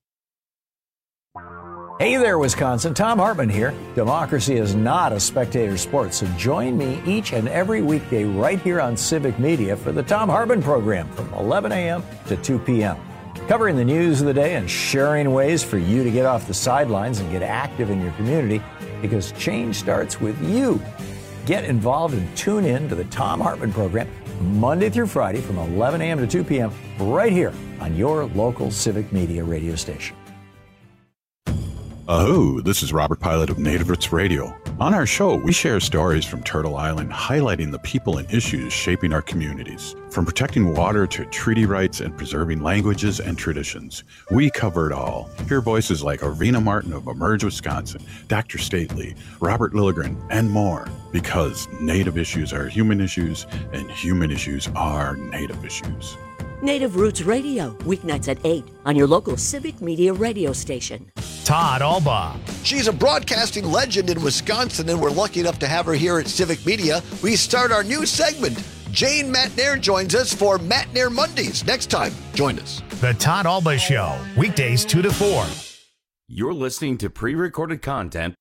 Hey there, Wisconsin. Tom Hartman here. Democracy is not a spectator sport, so join me each and every weekday right here on Civic Media for the Tom Hartman program from 11 a.m. to 2 p.m. Covering the news of the day and sharing ways for you to get off the sidelines and get active in your community, because change starts with you. Get involved and tune in to the Tom Hartman program Monday through Friday from 11 a.m. to 2 p.m. right here on your local Civic Media radio station. This is Robert Pilot of Native Roots Radio. On our show, we share stories from Turtle Island highlighting the people and issues shaping our communities. From protecting water to treaty rights and preserving languages and traditions, we cover it all. Hear voices like Arvina Martin of Emerge Wisconsin, Dr. Stately, Robert Lilligren, and more. Because Native issues are human issues, and human issues are Native issues. Native Roots Radio, weeknights at 8 on your local Civic Media radio station. Todd Alba. She's a broadcasting legend in Wisconsin, and we're lucky enough to have her here at Civic Media. We start our new segment. Jane Matnair joins us for Matnair Mondays. Next time, join us. The Todd Alba Show, weekdays 2 to 4. You're listening to pre-recorded content.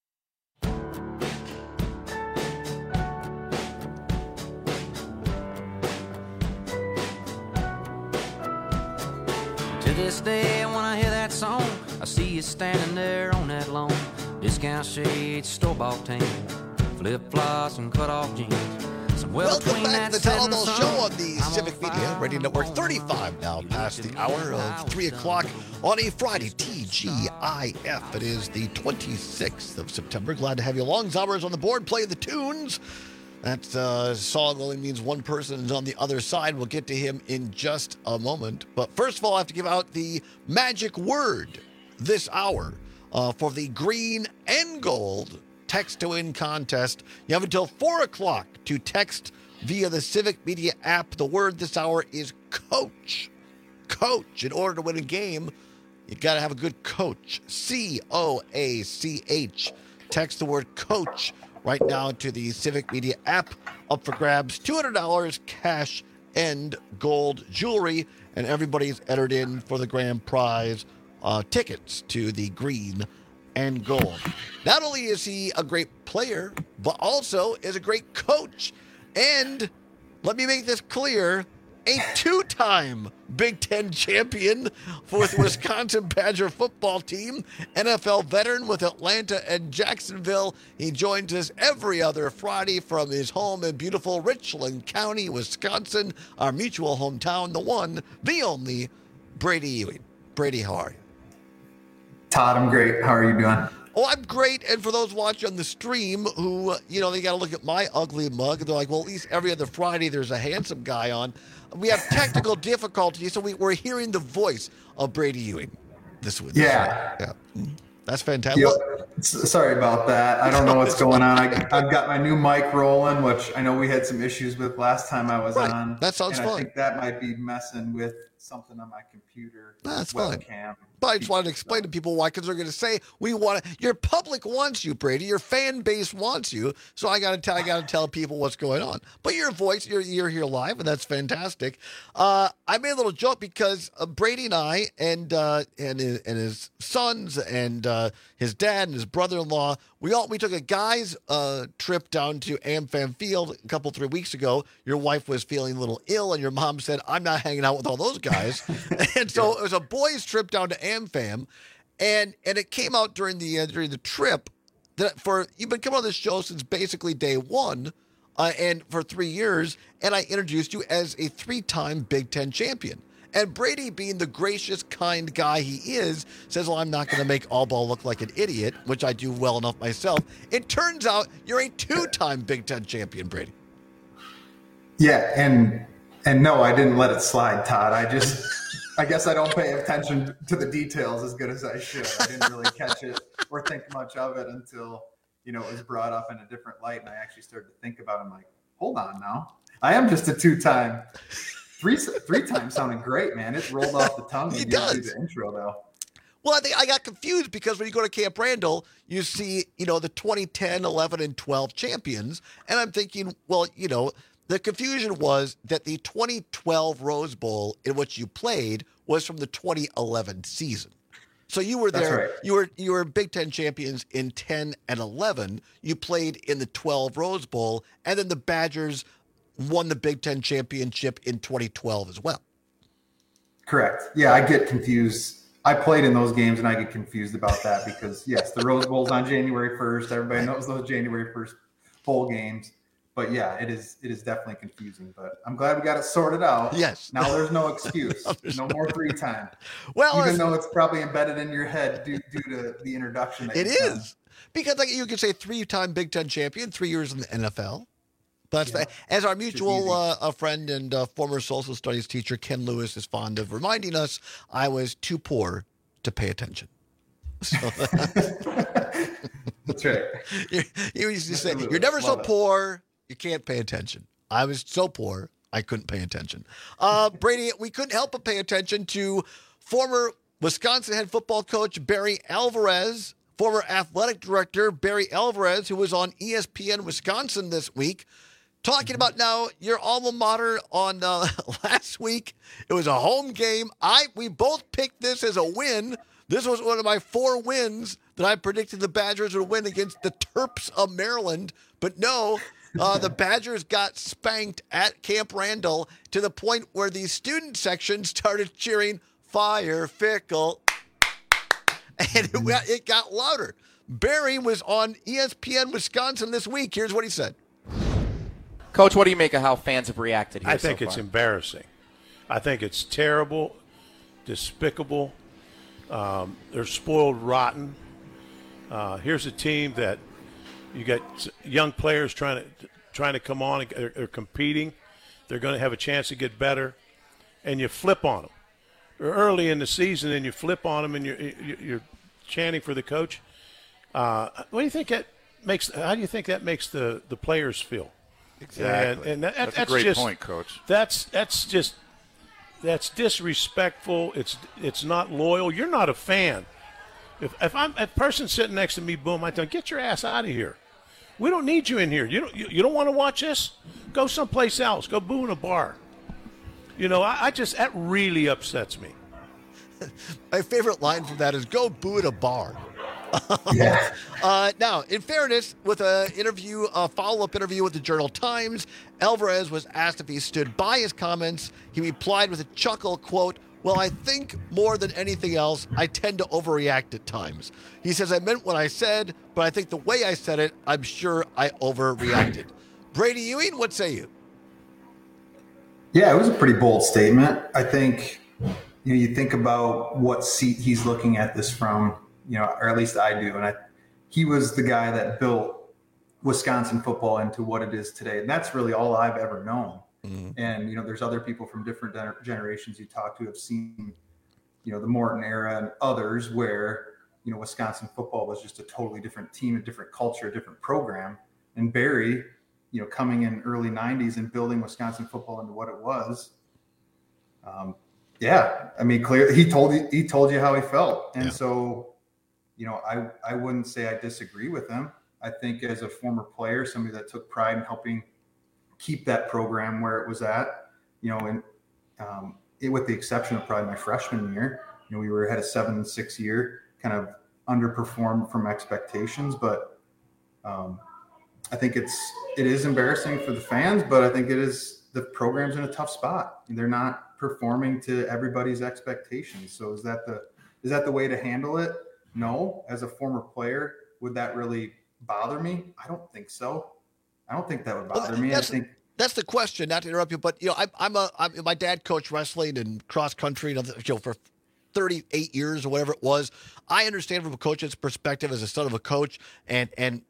To this day, when I hear that song, I see you standing there on that lawn. Discount shades, store-bought tan, flip-flops and cut-off jeans. Welcome back to the Todd Alba Show on the Civic Media Radio Network. 35 now past the hour of 3 o'clock on a Friday, TGIF. It is the 26th of September. Glad to have you along. Zauber's on the board playing the tunes. That song only means one person is on the other side. We'll get to him in just a moment. But first of all, I have to give out the magic word this hour for the green and gold text to win contest. You have until 4 o'clock to text via the Civic Media app. The word this hour is coach. Coach. In order to win a game, you got to have a good coach. COACH. Text the word coach right now to the Civic Media app. Up for grabs, $200 cash and gold jewelry. And everybody's entered in for the grand prize tickets to the green and gold. Not only is he a great player, but also is a great coach. And let me make this clear, a two-time Big Ten champion for the Wisconsin Badger football team, NFL veteran with Atlanta and Jacksonville. He joins us every other Friday from his home in beautiful Richland County, Wisconsin, our mutual hometown, the one, the only, Brady Ewing. Brady, how are you? Todd, I'm great. How are you doing? Oh, I'm great. And for those watching on the stream who, they got to look at my ugly mug. They're like, well, at least every other Friday there's a handsome guy on. We have technical difficulties, so we're hearing the voice of Brady Ewing this week. Yeah. That's fantastic. Yep. Sorry about that. I don't know what's going on. I've got my new mic rolling, which I know we had some issues with last time I was on. That sounds fine. I think that might be messing with something on my computer. That's webcam. Fine. But I just wanted to explain to people why, because they're going to say your public wants you, Brady. Your fan base wants you. So I got to tell people what's going on. But your voice, you're here live, and that's fantastic. I made a little joke because Brady and I and his sons and his dad and his brother-in-law, we took a guy's trip down to AmFam Field a couple 3 weeks ago. Your wife was feeling a little ill, and your mom said, "I'm not hanging out with all those guys." And so it was a boys' trip down to AmFam, and it came out during the trip that you've been coming on this show since basically day one, and for 3 years, and I introduced you as a 3-time Big Ten champion. And Brady, being the gracious, kind guy he is, says, well, I'm not going to make Alba look like an idiot, which I do well enough myself. It turns out you're a 2-time Big Ten champion, Brady. Yeah, and no, I didn't let it slide, Todd. I guess I don't pay attention to the details as good as I should. I didn't really catch it or think much of it until, it was brought up in a different light, and I actually started to think about it. I'm like, hold on now. I am just a 2-time. Three times sounded great, man. It rolled off the tongue. It does. The intro, though. Well, I think I got confused because when you go to Camp Randall, you see, the 2010, 11, and 12 champions. And I'm thinking, well, the confusion was that the 2012 Rose Bowl in which you played was from the 2011 season. So you were there. Right. You were Big Ten champions in 10 and 11. You played in the 12 Rose Bowl, and then the Badgers won the Big Ten championship in 2012 as well. Correct. Yeah, I get confused. I played in those games, and I get confused about that because, yes, the Rose Bowl's on January 1st. Everybody knows those January 1st bowl games. But yeah, it is definitely confusing. But I'm glad we got it sorted out. Yes. Now there's no excuse. No more free time. Well, even though it's probably embedded in your head due to the introduction. That it is because like you could say 3-time Big Ten champion, 3 years in the NFL. But as our mutual friend and former social studies teacher Ken Lewis is fond of reminding us, I was too poor to pay attention. So, that's right. You used to say, you're never so poor, you can't pay attention. I was so poor, I couldn't pay attention. Brady, we couldn't help but pay attention to former Wisconsin head football coach Barry Alvarez, former athletic director Barry Alvarez, who was on ESPN Wisconsin this week, talking about now your alma mater on last week. It was a home game. We both picked this as a win. This was one of my 4 wins that I predicted the Badgers would win against the Terps of Maryland. But no, the Badgers got spanked at Camp Randall to the point where the student section started cheering, "Fire Fickle." And it got louder. Barry was on ESPN Wisconsin this week. Here's what he said. Coach, what do you make of how fans have reacted here I think so it's far? embarrassing. I think it's terrible, despicable. They're spoiled rotten. Here's a team that you got young players trying to come on. They're competing. They're going to have a chance to get better, and you flip on them. They're early in the season, and you flip on them, and you're chanting for the coach. What do you think that makes? How do you think that makes the players feel? Exactly. And that's a great point, Coach. That's disrespectful. It's not loyal. You're not a fan. If I'm a person sitting next to me, boom, I tell them, get your ass out of here. We don't need you in here. You don't want to watch this? Go someplace else. Go boo in a bar. That really upsets me. My favorite line from that is "Go boo at a bar." Yeah. Now, in fairness, with a follow-up interview with the Journal-Times, Alvarez was asked if he stood by his comments. He replied with a chuckle, quote, "Well, I think more than anything else, I tend to overreact at times." He says, "I meant what I said, but I think the way I said it, I'm sure I overreacted." Brady Ewing, what say you? Yeah, it was a pretty bold statement. I think, you think about what seat he's looking at this from, or at least I do. And he was the guy that built Wisconsin football into what it is today. And that's really all I've ever known. Mm-hmm. And, there's other people from different generations you talk to have seen, the Morton era and others where, Wisconsin football was just a totally different team, a different culture, a different program. And Barry, coming in early 90s and building Wisconsin football into what it was. Clearly he told you how he felt. And so, I wouldn't say I disagree with him. I think as a former player, somebody that took pride in helping keep that program where it was at, with the exception of probably my freshman year, we had a 7-6 year, kind of underperformed from expectations, but I think it is embarrassing for the fans, but I think the program's in a tough spot. They're not performing to everybody's expectations. So is that the way to handle it? No. As a former player, would that really bother me? I don't think so. I don't think that would bother me. That's the question. Not to interrupt you, but my dad coached wrestling and cross country, for 38 years or whatever it was. I understand from a coach's perspective as a son of a coach, and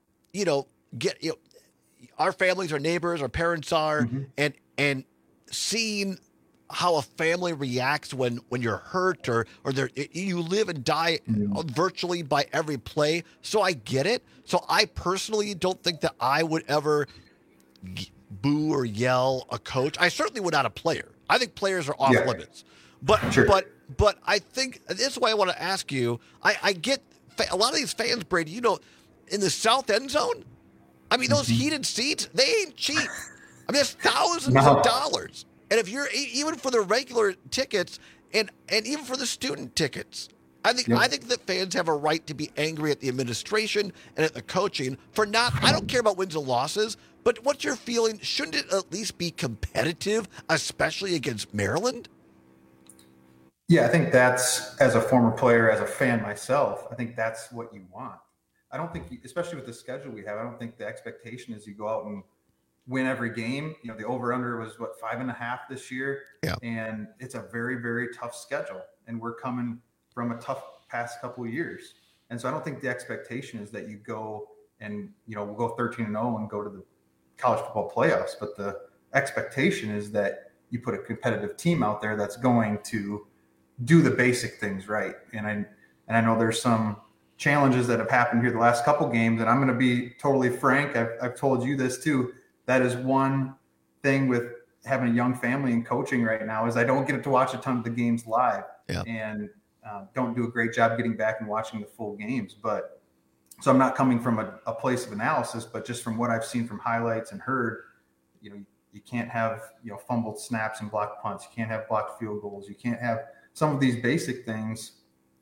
our families, our neighbors, our parents are, mm-hmm. and seeing how a family reacts when you're hurt or you live and die virtually by every play. So I get it. So I personally don't think that I would ever boo or yell a coach. I certainly would not a player. I think players are off limits. But sure. but I think this is why I want to ask you. I get a lot of these fans, Brady. In the south end zone. I mean, those heated seats, they ain't cheap. I mean, it's thousands of dollars. And if you're even for the regular tickets and even for the student tickets, I think that fans have a right to be angry at the administration and at the coaching for not. I don't care about wins and losses, but what's your feeling? Shouldn't it at least be competitive, especially against Maryland? Yeah, I think that's, as a former player, as a fan myself, I think that's what you want. I don't think, especially with the schedule we have, I don't think the expectation is you go out and win every game. You know, the over-under was 5.5 this year. Yeah. And it's a very, very tough schedule. And we're coming from a tough past couple of years. And so I don't think the expectation is that you go and, we'll go 13-0 and go to the college football playoffs. But the expectation is that you put a competitive team out there that's going to do the basic things right. And I know there's some challenges that have happened here the last couple games, and I'm going to be totally frank. I've told you this too. That is one thing with having a young family and coaching right now is I don't get to watch a ton of the games live, and don't do a great job getting back and watching the full games. But so I'm not coming from a place of analysis, but just from what I've seen from highlights and heard, you can't have fumbled snaps and blocked punts. You can't have blocked field goals. You can't have some of these basic things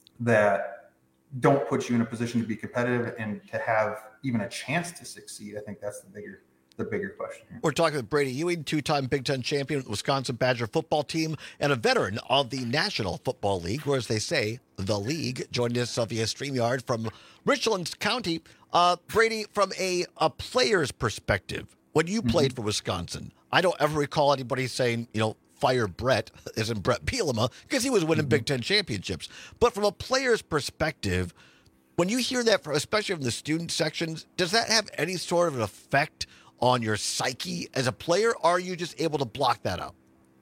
that don't put you in a position to be competitive and to have even a chance to succeed. I think that's the bigger question here. We're talking with Brady Ewing, two-time Big Ten champion with the Wisconsin Badger football team and a veteran of the National Football League, or as they say, the league. Joining us via StreamYard from Richland County. Brady, from a player's perspective, when you played for Wisconsin, I don't ever recall anybody saying, fire Brett, as in Brett Bielema, because he was winning Big Ten championships. But from a player's perspective, when you hear that, especially from the student sections, does that have any sort of an effect on your psyche as a player, or are you just able to block that out?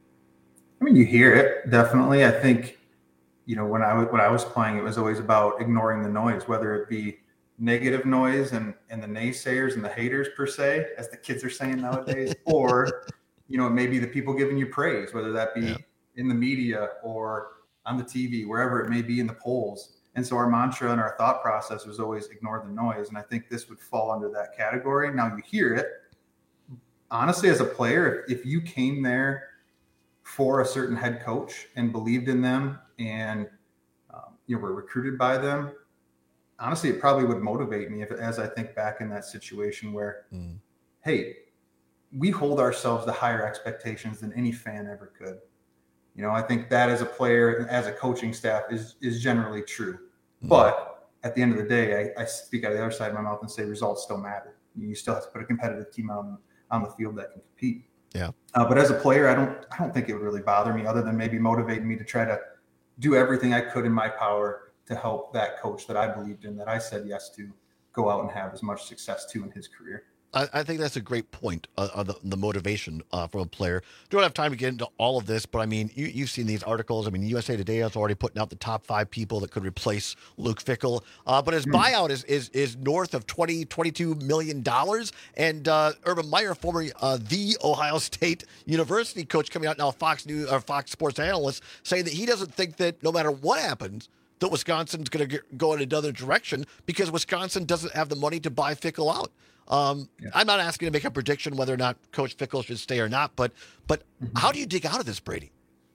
I mean, you hear it, definitely. I think, when I was playing, it was always about ignoring the noise, whether it be negative noise and the naysayers and the haters per se, as the kids are saying nowadays, or it may be the people giving you praise, whether that be in the media or on the TV, wherever it may be in the polls. And so our mantra and our thought process was always ignore the noise. And I think this would fall under that category. Now you hear it. Honestly, as a player, if you came there for a certain head coach and believed in them and were recruited by them, honestly, it probably would motivate me as I think back in that situation where, hey, we hold ourselves to higher expectations than any fan ever could. I think that as a player, as a coaching staff is generally true. But at the end of the day, I speak out of the other side of my mouth and say results still matter. You still have to put a competitive team on the field that can compete. Yeah. But as a player, I don't think it would really bother me, other than maybe motivating me to try to do everything I could in my power to help that coach that I believed in, that I said yes to, go out and have as much success too in his career. I think that's a great point on the motivation from a player. Don't have time to get into all of this, but I mean, you've seen these articles. I mean, USA Today is already putting out the top 5 people that could replace Luke Fickell. But his buyout is north of $22 million. And Urban Meyer, former the Ohio State University coach, coming out now, Fox Sports analyst, saying that he doesn't think that no matter what happens, that Wisconsin's going to go in another direction because Wisconsin doesn't have the money to buy Fickell out. I'm not asking to make a prediction whether or not Coach Fickell should stay or not, but how do you dig out of this, Brady?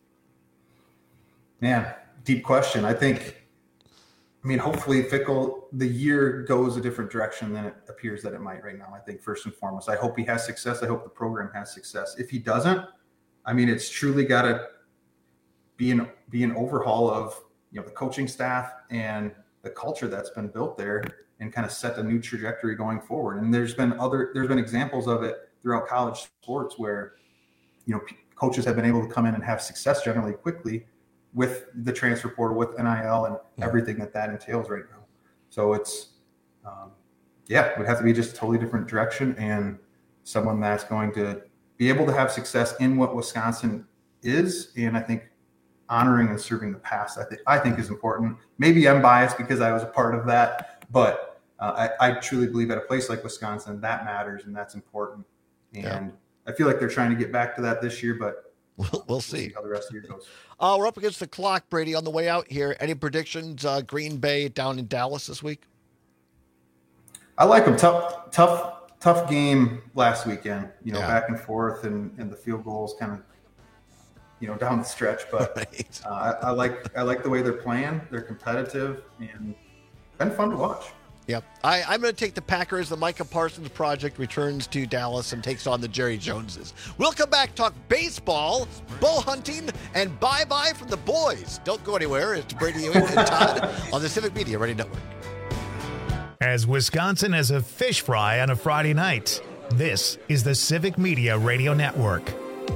Man, deep question. Hopefully Fickell, the year goes a different direction than it appears that it might right now. I think first and foremost, I hope he has success. I hope the program has success. If he doesn't, it's truly got to be an overhaul of the coaching staff and the culture that's been built there, and kind of set a new trajectory going forward. And there's been examples of it throughout college sports where, coaches have been able to come in and have success generally quickly with the transfer portal, with NIL and everything that entails right now. So it's, it would have to be just a totally different direction, and someone that's going to be able to have success in what Wisconsin is. And I think honoring and serving the past, I think is important. Maybe I'm biased because I was a part of that, but I truly believe at a place like Wisconsin, that matters and that's important. And I feel like they're trying to get back to that this year, but we'll see how the rest of the year goes. We're up against the clock, Brady, on the way out here. Any predictions? Green Bay down in Dallas this week? I like them. Tough game last weekend, back and forth and the field goals kind of, down the stretch, but right. I like the way they're playing. They're competitive and been fun to watch. Yep. I'm going to take the Packers. The Micah Parsons project returns to Dallas and takes on the Jerry Joneses. We'll come back, talk baseball, bow hunting, and bye-bye from the boys. Don't go anywhere. It's Brady Ewing and Todd on the Civic Media Radio Network. As Wisconsin has a fish fry on a Friday night. This is the Civic Media Radio Network.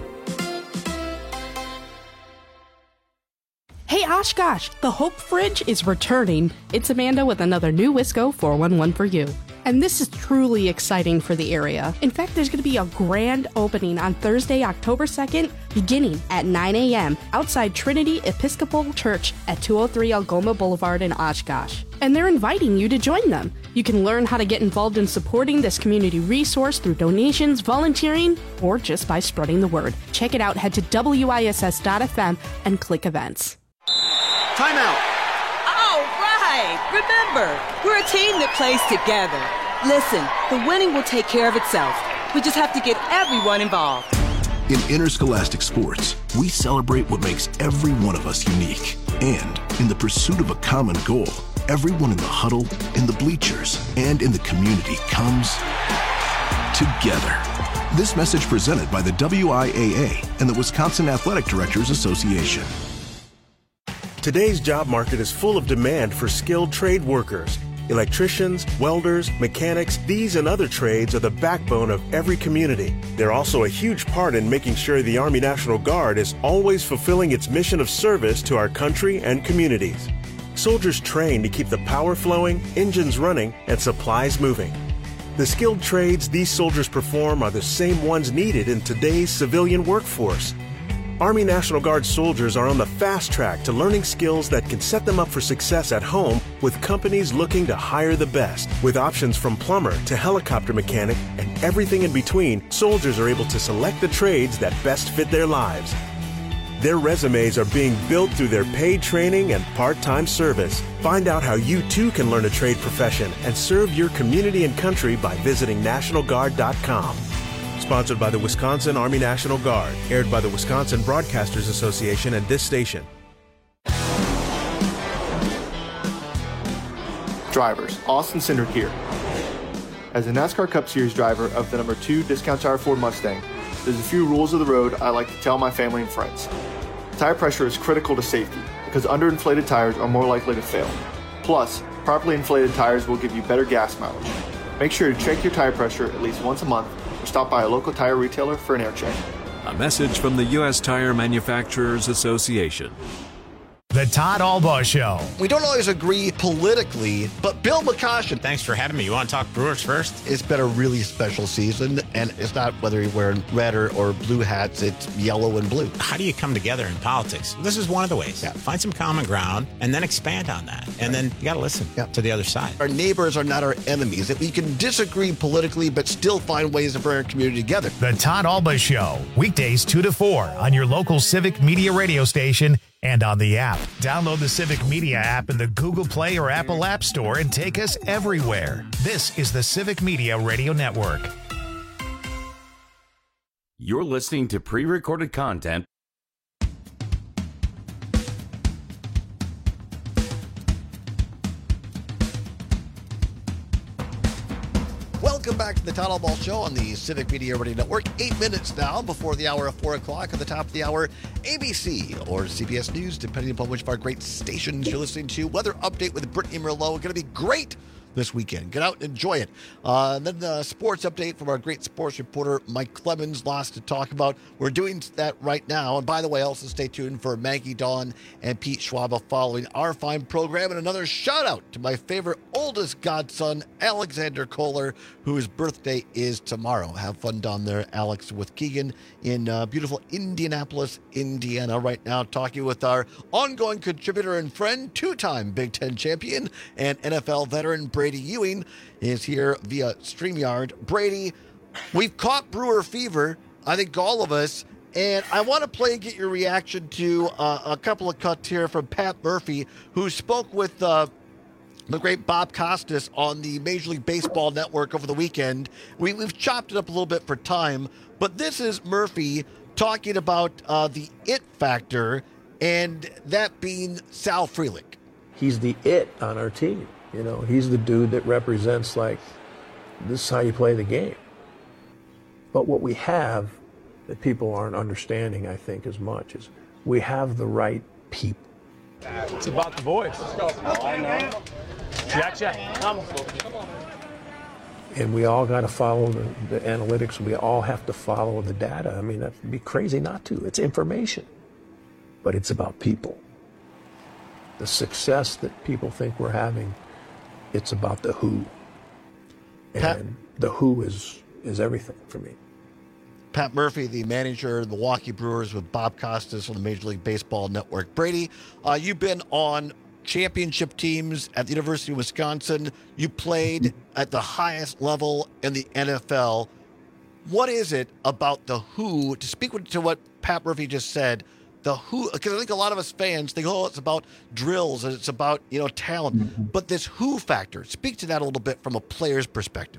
Hey Oshkosh, the Hope Fridge is returning. It's Amanda with another new Wisco 411 for you. And this is truly exciting for the area. In fact, there's going to be a grand opening on Thursday, October 2nd, beginning at 9 a.m. outside Trinity Episcopal Church at 203 Algoma Boulevard in Oshkosh. And they're inviting you to join them. You can learn how to get involved in supporting this community resource through donations, volunteering, or just by spreading the word. Check it out. Head to wiss.fm and click events. Timeout. All right. Remember, we're a team that plays together. Listen, the winning will take care of itself. We just have to get everyone involved. In interscholastic sports, we celebrate what makes every one of us unique. And in the pursuit of a common goal, everyone in the huddle, in the bleachers, and in the community comes together. This message presented by the WIAA and the Wisconsin Athletic Directors Association. Today's job market is full of demand for skilled trade workers. Electricians, welders, mechanics, these and other trades are the backbone of every community. They're also a huge part in making sure the Army National Guard is always fulfilling its mission of service to our country and communities. Soldiers train to keep the power flowing, engines running, and supplies moving. The skilled trades these soldiers perform are the same ones needed in today's civilian workforce. Army National Guard soldiers are on the fast track to learning skills that can set them up for success at home with companies looking to hire the best. With options from plumber to helicopter mechanic and everything in between, soldiers are able to select the trades that best fit their lives. Their resumes are being built through their paid training and part-time service. Find out how you too can learn a trade profession and serve your community and country by visiting NationalGuard.com. Sponsored by the Wisconsin Army National Guard. Aired by the Wisconsin Broadcasters Association and this station. Drivers, Austin Cindric here. As a NASCAR Cup Series driver of the number 2 Discount Tire Ford Mustang, there's a few rules of the road I like to tell my family and friends. Tire pressure is critical to safety because underinflated tires are more likely to fail. Plus, properly inflated tires will give you better gas mileage. Make sure to check your tire pressure at least once a month or stop by a local tire retailer for an air check. A message from the U.S. Tire Manufacturers Association. The Todd Albaugh Show. We don't always agree politically, but Bill McCoshen. Thanks for having me. You want to talk Brewers first? It's been a really special season, and it's not whether you're wearing red or blue hats, it's yellow and blue. How do you come together in politics? This is one of the ways. Yeah. Find some common ground and then expand on that. And then you got to listen to the other side. Our neighbors are not our enemies. That we can disagree politically, but still find ways to bring our community together. The Todd Albaugh Show. Weekdays 2 to 4 on your local Civic Media radio station and on the app. Download the Civic Media app in the Google Play or Apple App Store and take us everywhere. This is the Civic Media Radio Network. You're listening to pre-recorded content. Welcome back to the Todd Albaugh Show on the Civic Media Radio Network. 8 minutes now before the hour of 4 o'clock. At the top of the hour, ABC or CBS News, depending upon which of our great stations you're listening to. Weather update with Brittany Merlot. Going to be great this weekend. Get out and enjoy it. Then the sports update from our great sports reporter, Mike Clemens. Lots to talk about. We're doing that right now. And by the way, also stay tuned for Maggie Dawn and Pete Schwaba following our fine program. And another shout out to my favorite oldest godson, Alexander Kohler, whose birthday is tomorrow. Have fun down there, Alex, with Keegan in beautiful Indianapolis, Indiana right now, talking with our ongoing contributor and friend, two-time Big Ten champion and NFL veteran, Brady Ewing, is here via StreamYard. Brady, we've caught Brewer fever, I think all of us, and I want to play and get your reaction to a couple of cuts here from Pat Murphy, who spoke with the great Bob Costas on the Major League Baseball Network over the weekend. We've chopped it up a little bit for time, but this is Murphy talking about the it factor, and that being Sal Frelick. He's the it on our team. You know, he's the dude that represents, like, this is how you play the game. But what we have that people aren't understanding, I think, as much is we have the right people. It's about the boys. Let's go. I know. Jack. Come on. And we all got to follow the analytics. We all have to follow the data. I mean, that'd be crazy not to. It's information. But it's about people. The success that people think we're having, it's about the who. And the who is everything for me. Pat Murphy, the manager of the Milwaukee Brewers, with Bob Costas on the Major League Baseball Network. Brady, you've been on championship teams at the University of Wisconsin. You played at the highest level in the NFL. What is it about the who, to speak to what Pat Murphy just said, the who, because I think a lot of us fans think, oh, it's about drills and it's about, talent. But this who factor, speak to that a little bit from a player's perspective.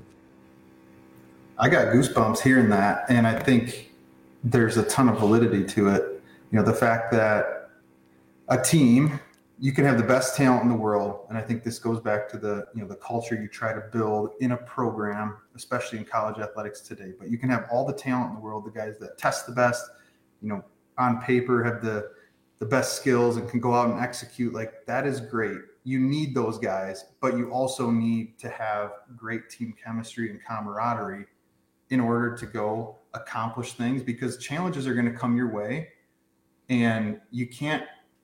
I got goosebumps hearing that, and I think there's a ton of validity to it. The fact that a team, you can have the best talent in the world, and I think this goes back to the culture you try to build in a program, especially in college athletics today. But you can have all the talent in the world, the guys that test the best, on paper have the best skills and can go out and execute. Like, that is great. You need those guys, but you also need to have great team chemistry and camaraderie in order to go accomplish things, because challenges are going to come your way, and you can't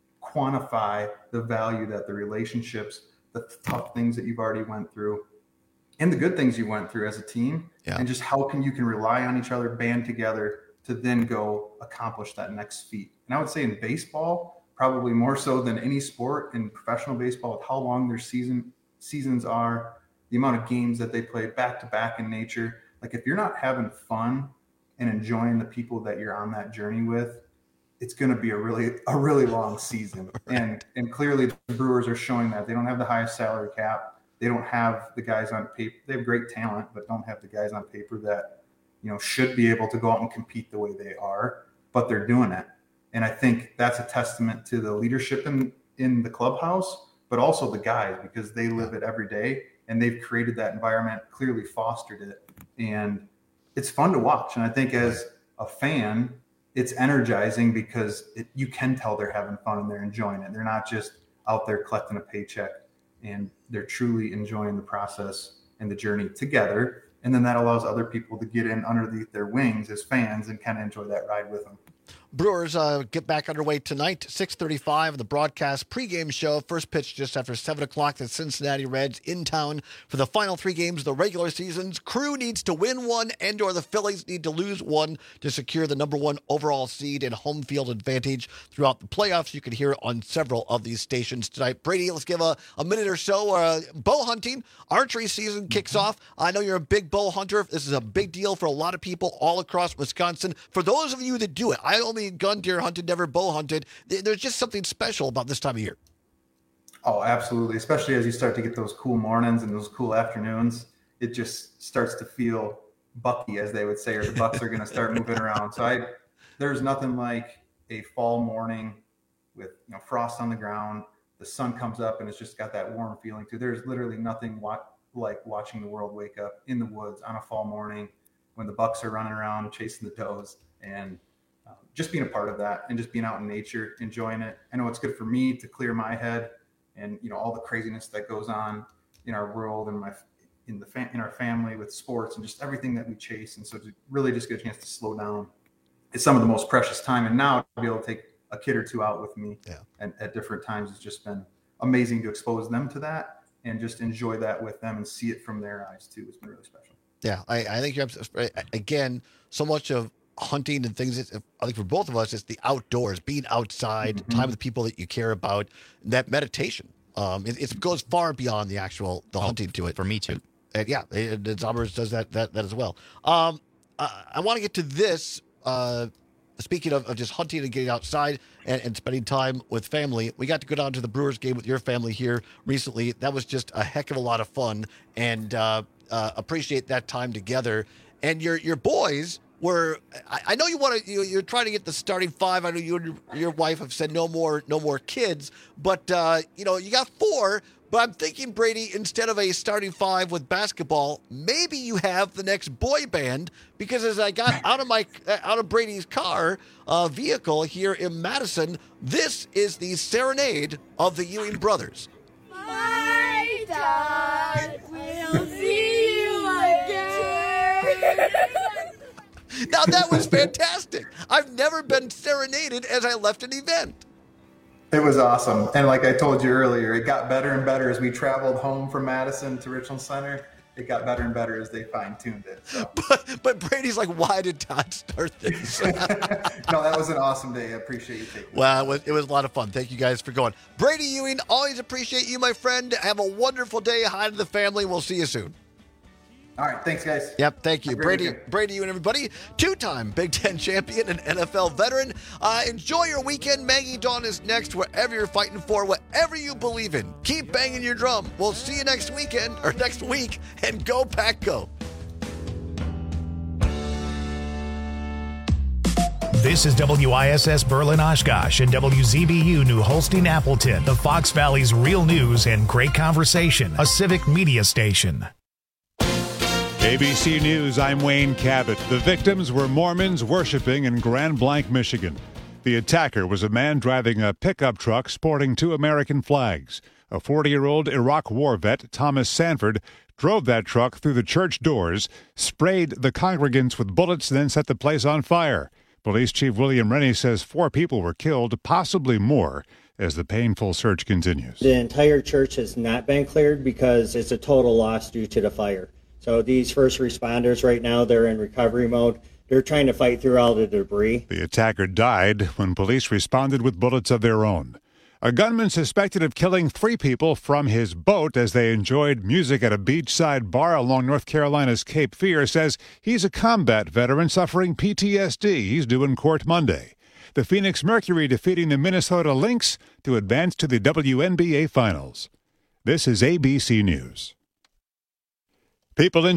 quantify the value that the relationships, the tough things that you've already went through, and the good things you went through as a team, and just how you can rely on each other, band together to then go accomplish that next feat. And I would say in baseball, probably more so than any sport, in professional baseball, with how long their seasons are, the amount of games that they play back to back in nature. Like, if you're not having fun and enjoying the people that you're on that journey with, it's going to be a really long season. And clearly the Brewers are showing that. They don't have the highest salary cap. They don't have the guys on paper. They have great talent, but don't have the guys on paper that, should be able to go out and compete the way they are, but they're doing it. And I think that's a testament to the leadership in the clubhouse, but also the guys, because they live it every day and they've created that environment, clearly fostered it. And it's fun to watch. And I think as a fan, it's energizing because you can tell they're having fun and they're enjoying it. They're not just out there collecting a paycheck, and they're truly enjoying the process and the journey together. And then that allows other people to get in underneath their wings as fans and kind of enjoy that ride with them. Brewers get back underway tonight, 6:35, the broadcast pregame show. First pitch just after 7 o'clock. The Cincinnati Reds in town for the final 3 games of the regular season's. Crew needs to win one, and/or the Phillies need to lose one to secure the number 1 overall seed and home field advantage throughout the playoffs. You can hear it on several of these stations tonight. Brady, let's give a minute or so. Bow hunting, archery season kicks off. I know you're a big bow hunter. This is a big deal for a lot of people all across Wisconsin. For those of you that do it, I only gun deer hunted, never bow hunted. There's just something special about this time of year. Oh, absolutely. Especially as you start to get those cool mornings and those cool afternoons, it just starts to feel bucky, as they would say, or the bucks are going to start moving around. So there's nothing like a fall morning with frost on the ground. The sun comes up and it's just got that warm feeling too. There's literally nothing like watching the world wake up in the woods on a fall morning when the bucks are running around chasing the does, and just being a part of that and just being out in nature, enjoying it. I know it's good for me to clear my head and, all the craziness that goes on in our world and in our family with sports and just everything that we chase. And so to really just get a chance to slow down, it's some of the most precious time. And now to be able to take a kid or two out with me and at different times, it's just been amazing to expose them to that and just enjoy that with them and see it from their eyes too. It's been really special. Yeah. I think you're, again, so much of hunting and things, I think for both of us, it's the outdoors, being outside, time with the people that you care about, that meditation. It goes far beyond the hunting to it. For me too. And Zombers does that as well. I want to get to this. Speaking of just hunting and getting outside and spending time with family, we got to go down to the Brewers game with your family here recently. That was just a heck of a lot of fun, and appreciate that time together. And your boys were, I know you're trying to get the starting 5. I know you and your wife have said no more kids, but you got 4. But I'm thinking, Brady, instead of a starting 5 with basketball, maybe you have the next boy band, because as I got out of Brady's car vehicle here in Madison, this is the serenade of the Ewing brothers. My dad will see you again. Now, that was fantastic. I've never been serenaded as I left an event. It was awesome. And like I told you earlier, it got better and better as we traveled home from Madison to Richland Center. It got better and better as they fine-tuned it. So. But Brady's like, why did Todd start this? No, that was an awesome day. I appreciate you taking it. Well, it was a lot of fun. Thank you guys for going. Brady Ewing, always appreciate you, my friend. Have a wonderful day. Hi to the family. We'll see you soon. All right. Thanks, guys. Yep. Thank you. Brady Ewing, everybody. 2-time Big Ten champion and NFL veteran. Enjoy your weekend. Maggie Dawn is next wherever you're fighting for, whatever you believe in. Keep banging your drum. We'll see you next weekend or next week, and go Pack Go. This is WISS Berlin Oshkosh and WZBU New Holstein Appleton, the Fox Valley's real news and great conversation, a civic media station. ABC News, I'm Wayne Cabot. The victims were Mormons worshiping in Grand Blanc, Michigan. The attacker was a man driving a pickup truck sporting 2 American flags. A 40-year-old Iraq war vet, Thomas Sanford, drove that truck through the church doors, sprayed the congregants with bullets, then set the place on fire. Police Chief William Rennie says 4 people were killed, possibly more, as the painful search continues. The entire church has not been cleared because it's a total loss due to the fire. So these first responders right now, they're in recovery mode. They're trying to fight through all the debris. The attacker died when police responded with bullets of their own. A gunman suspected of killing 3 people from his boat as they enjoyed music at a beachside bar along North Carolina's Cape Fear says he's a combat veteran suffering PTSD. He's due in court Monday. The Phoenix Mercury defeating the Minnesota Lynx to advance to the WNBA Finals. This is ABC News. People in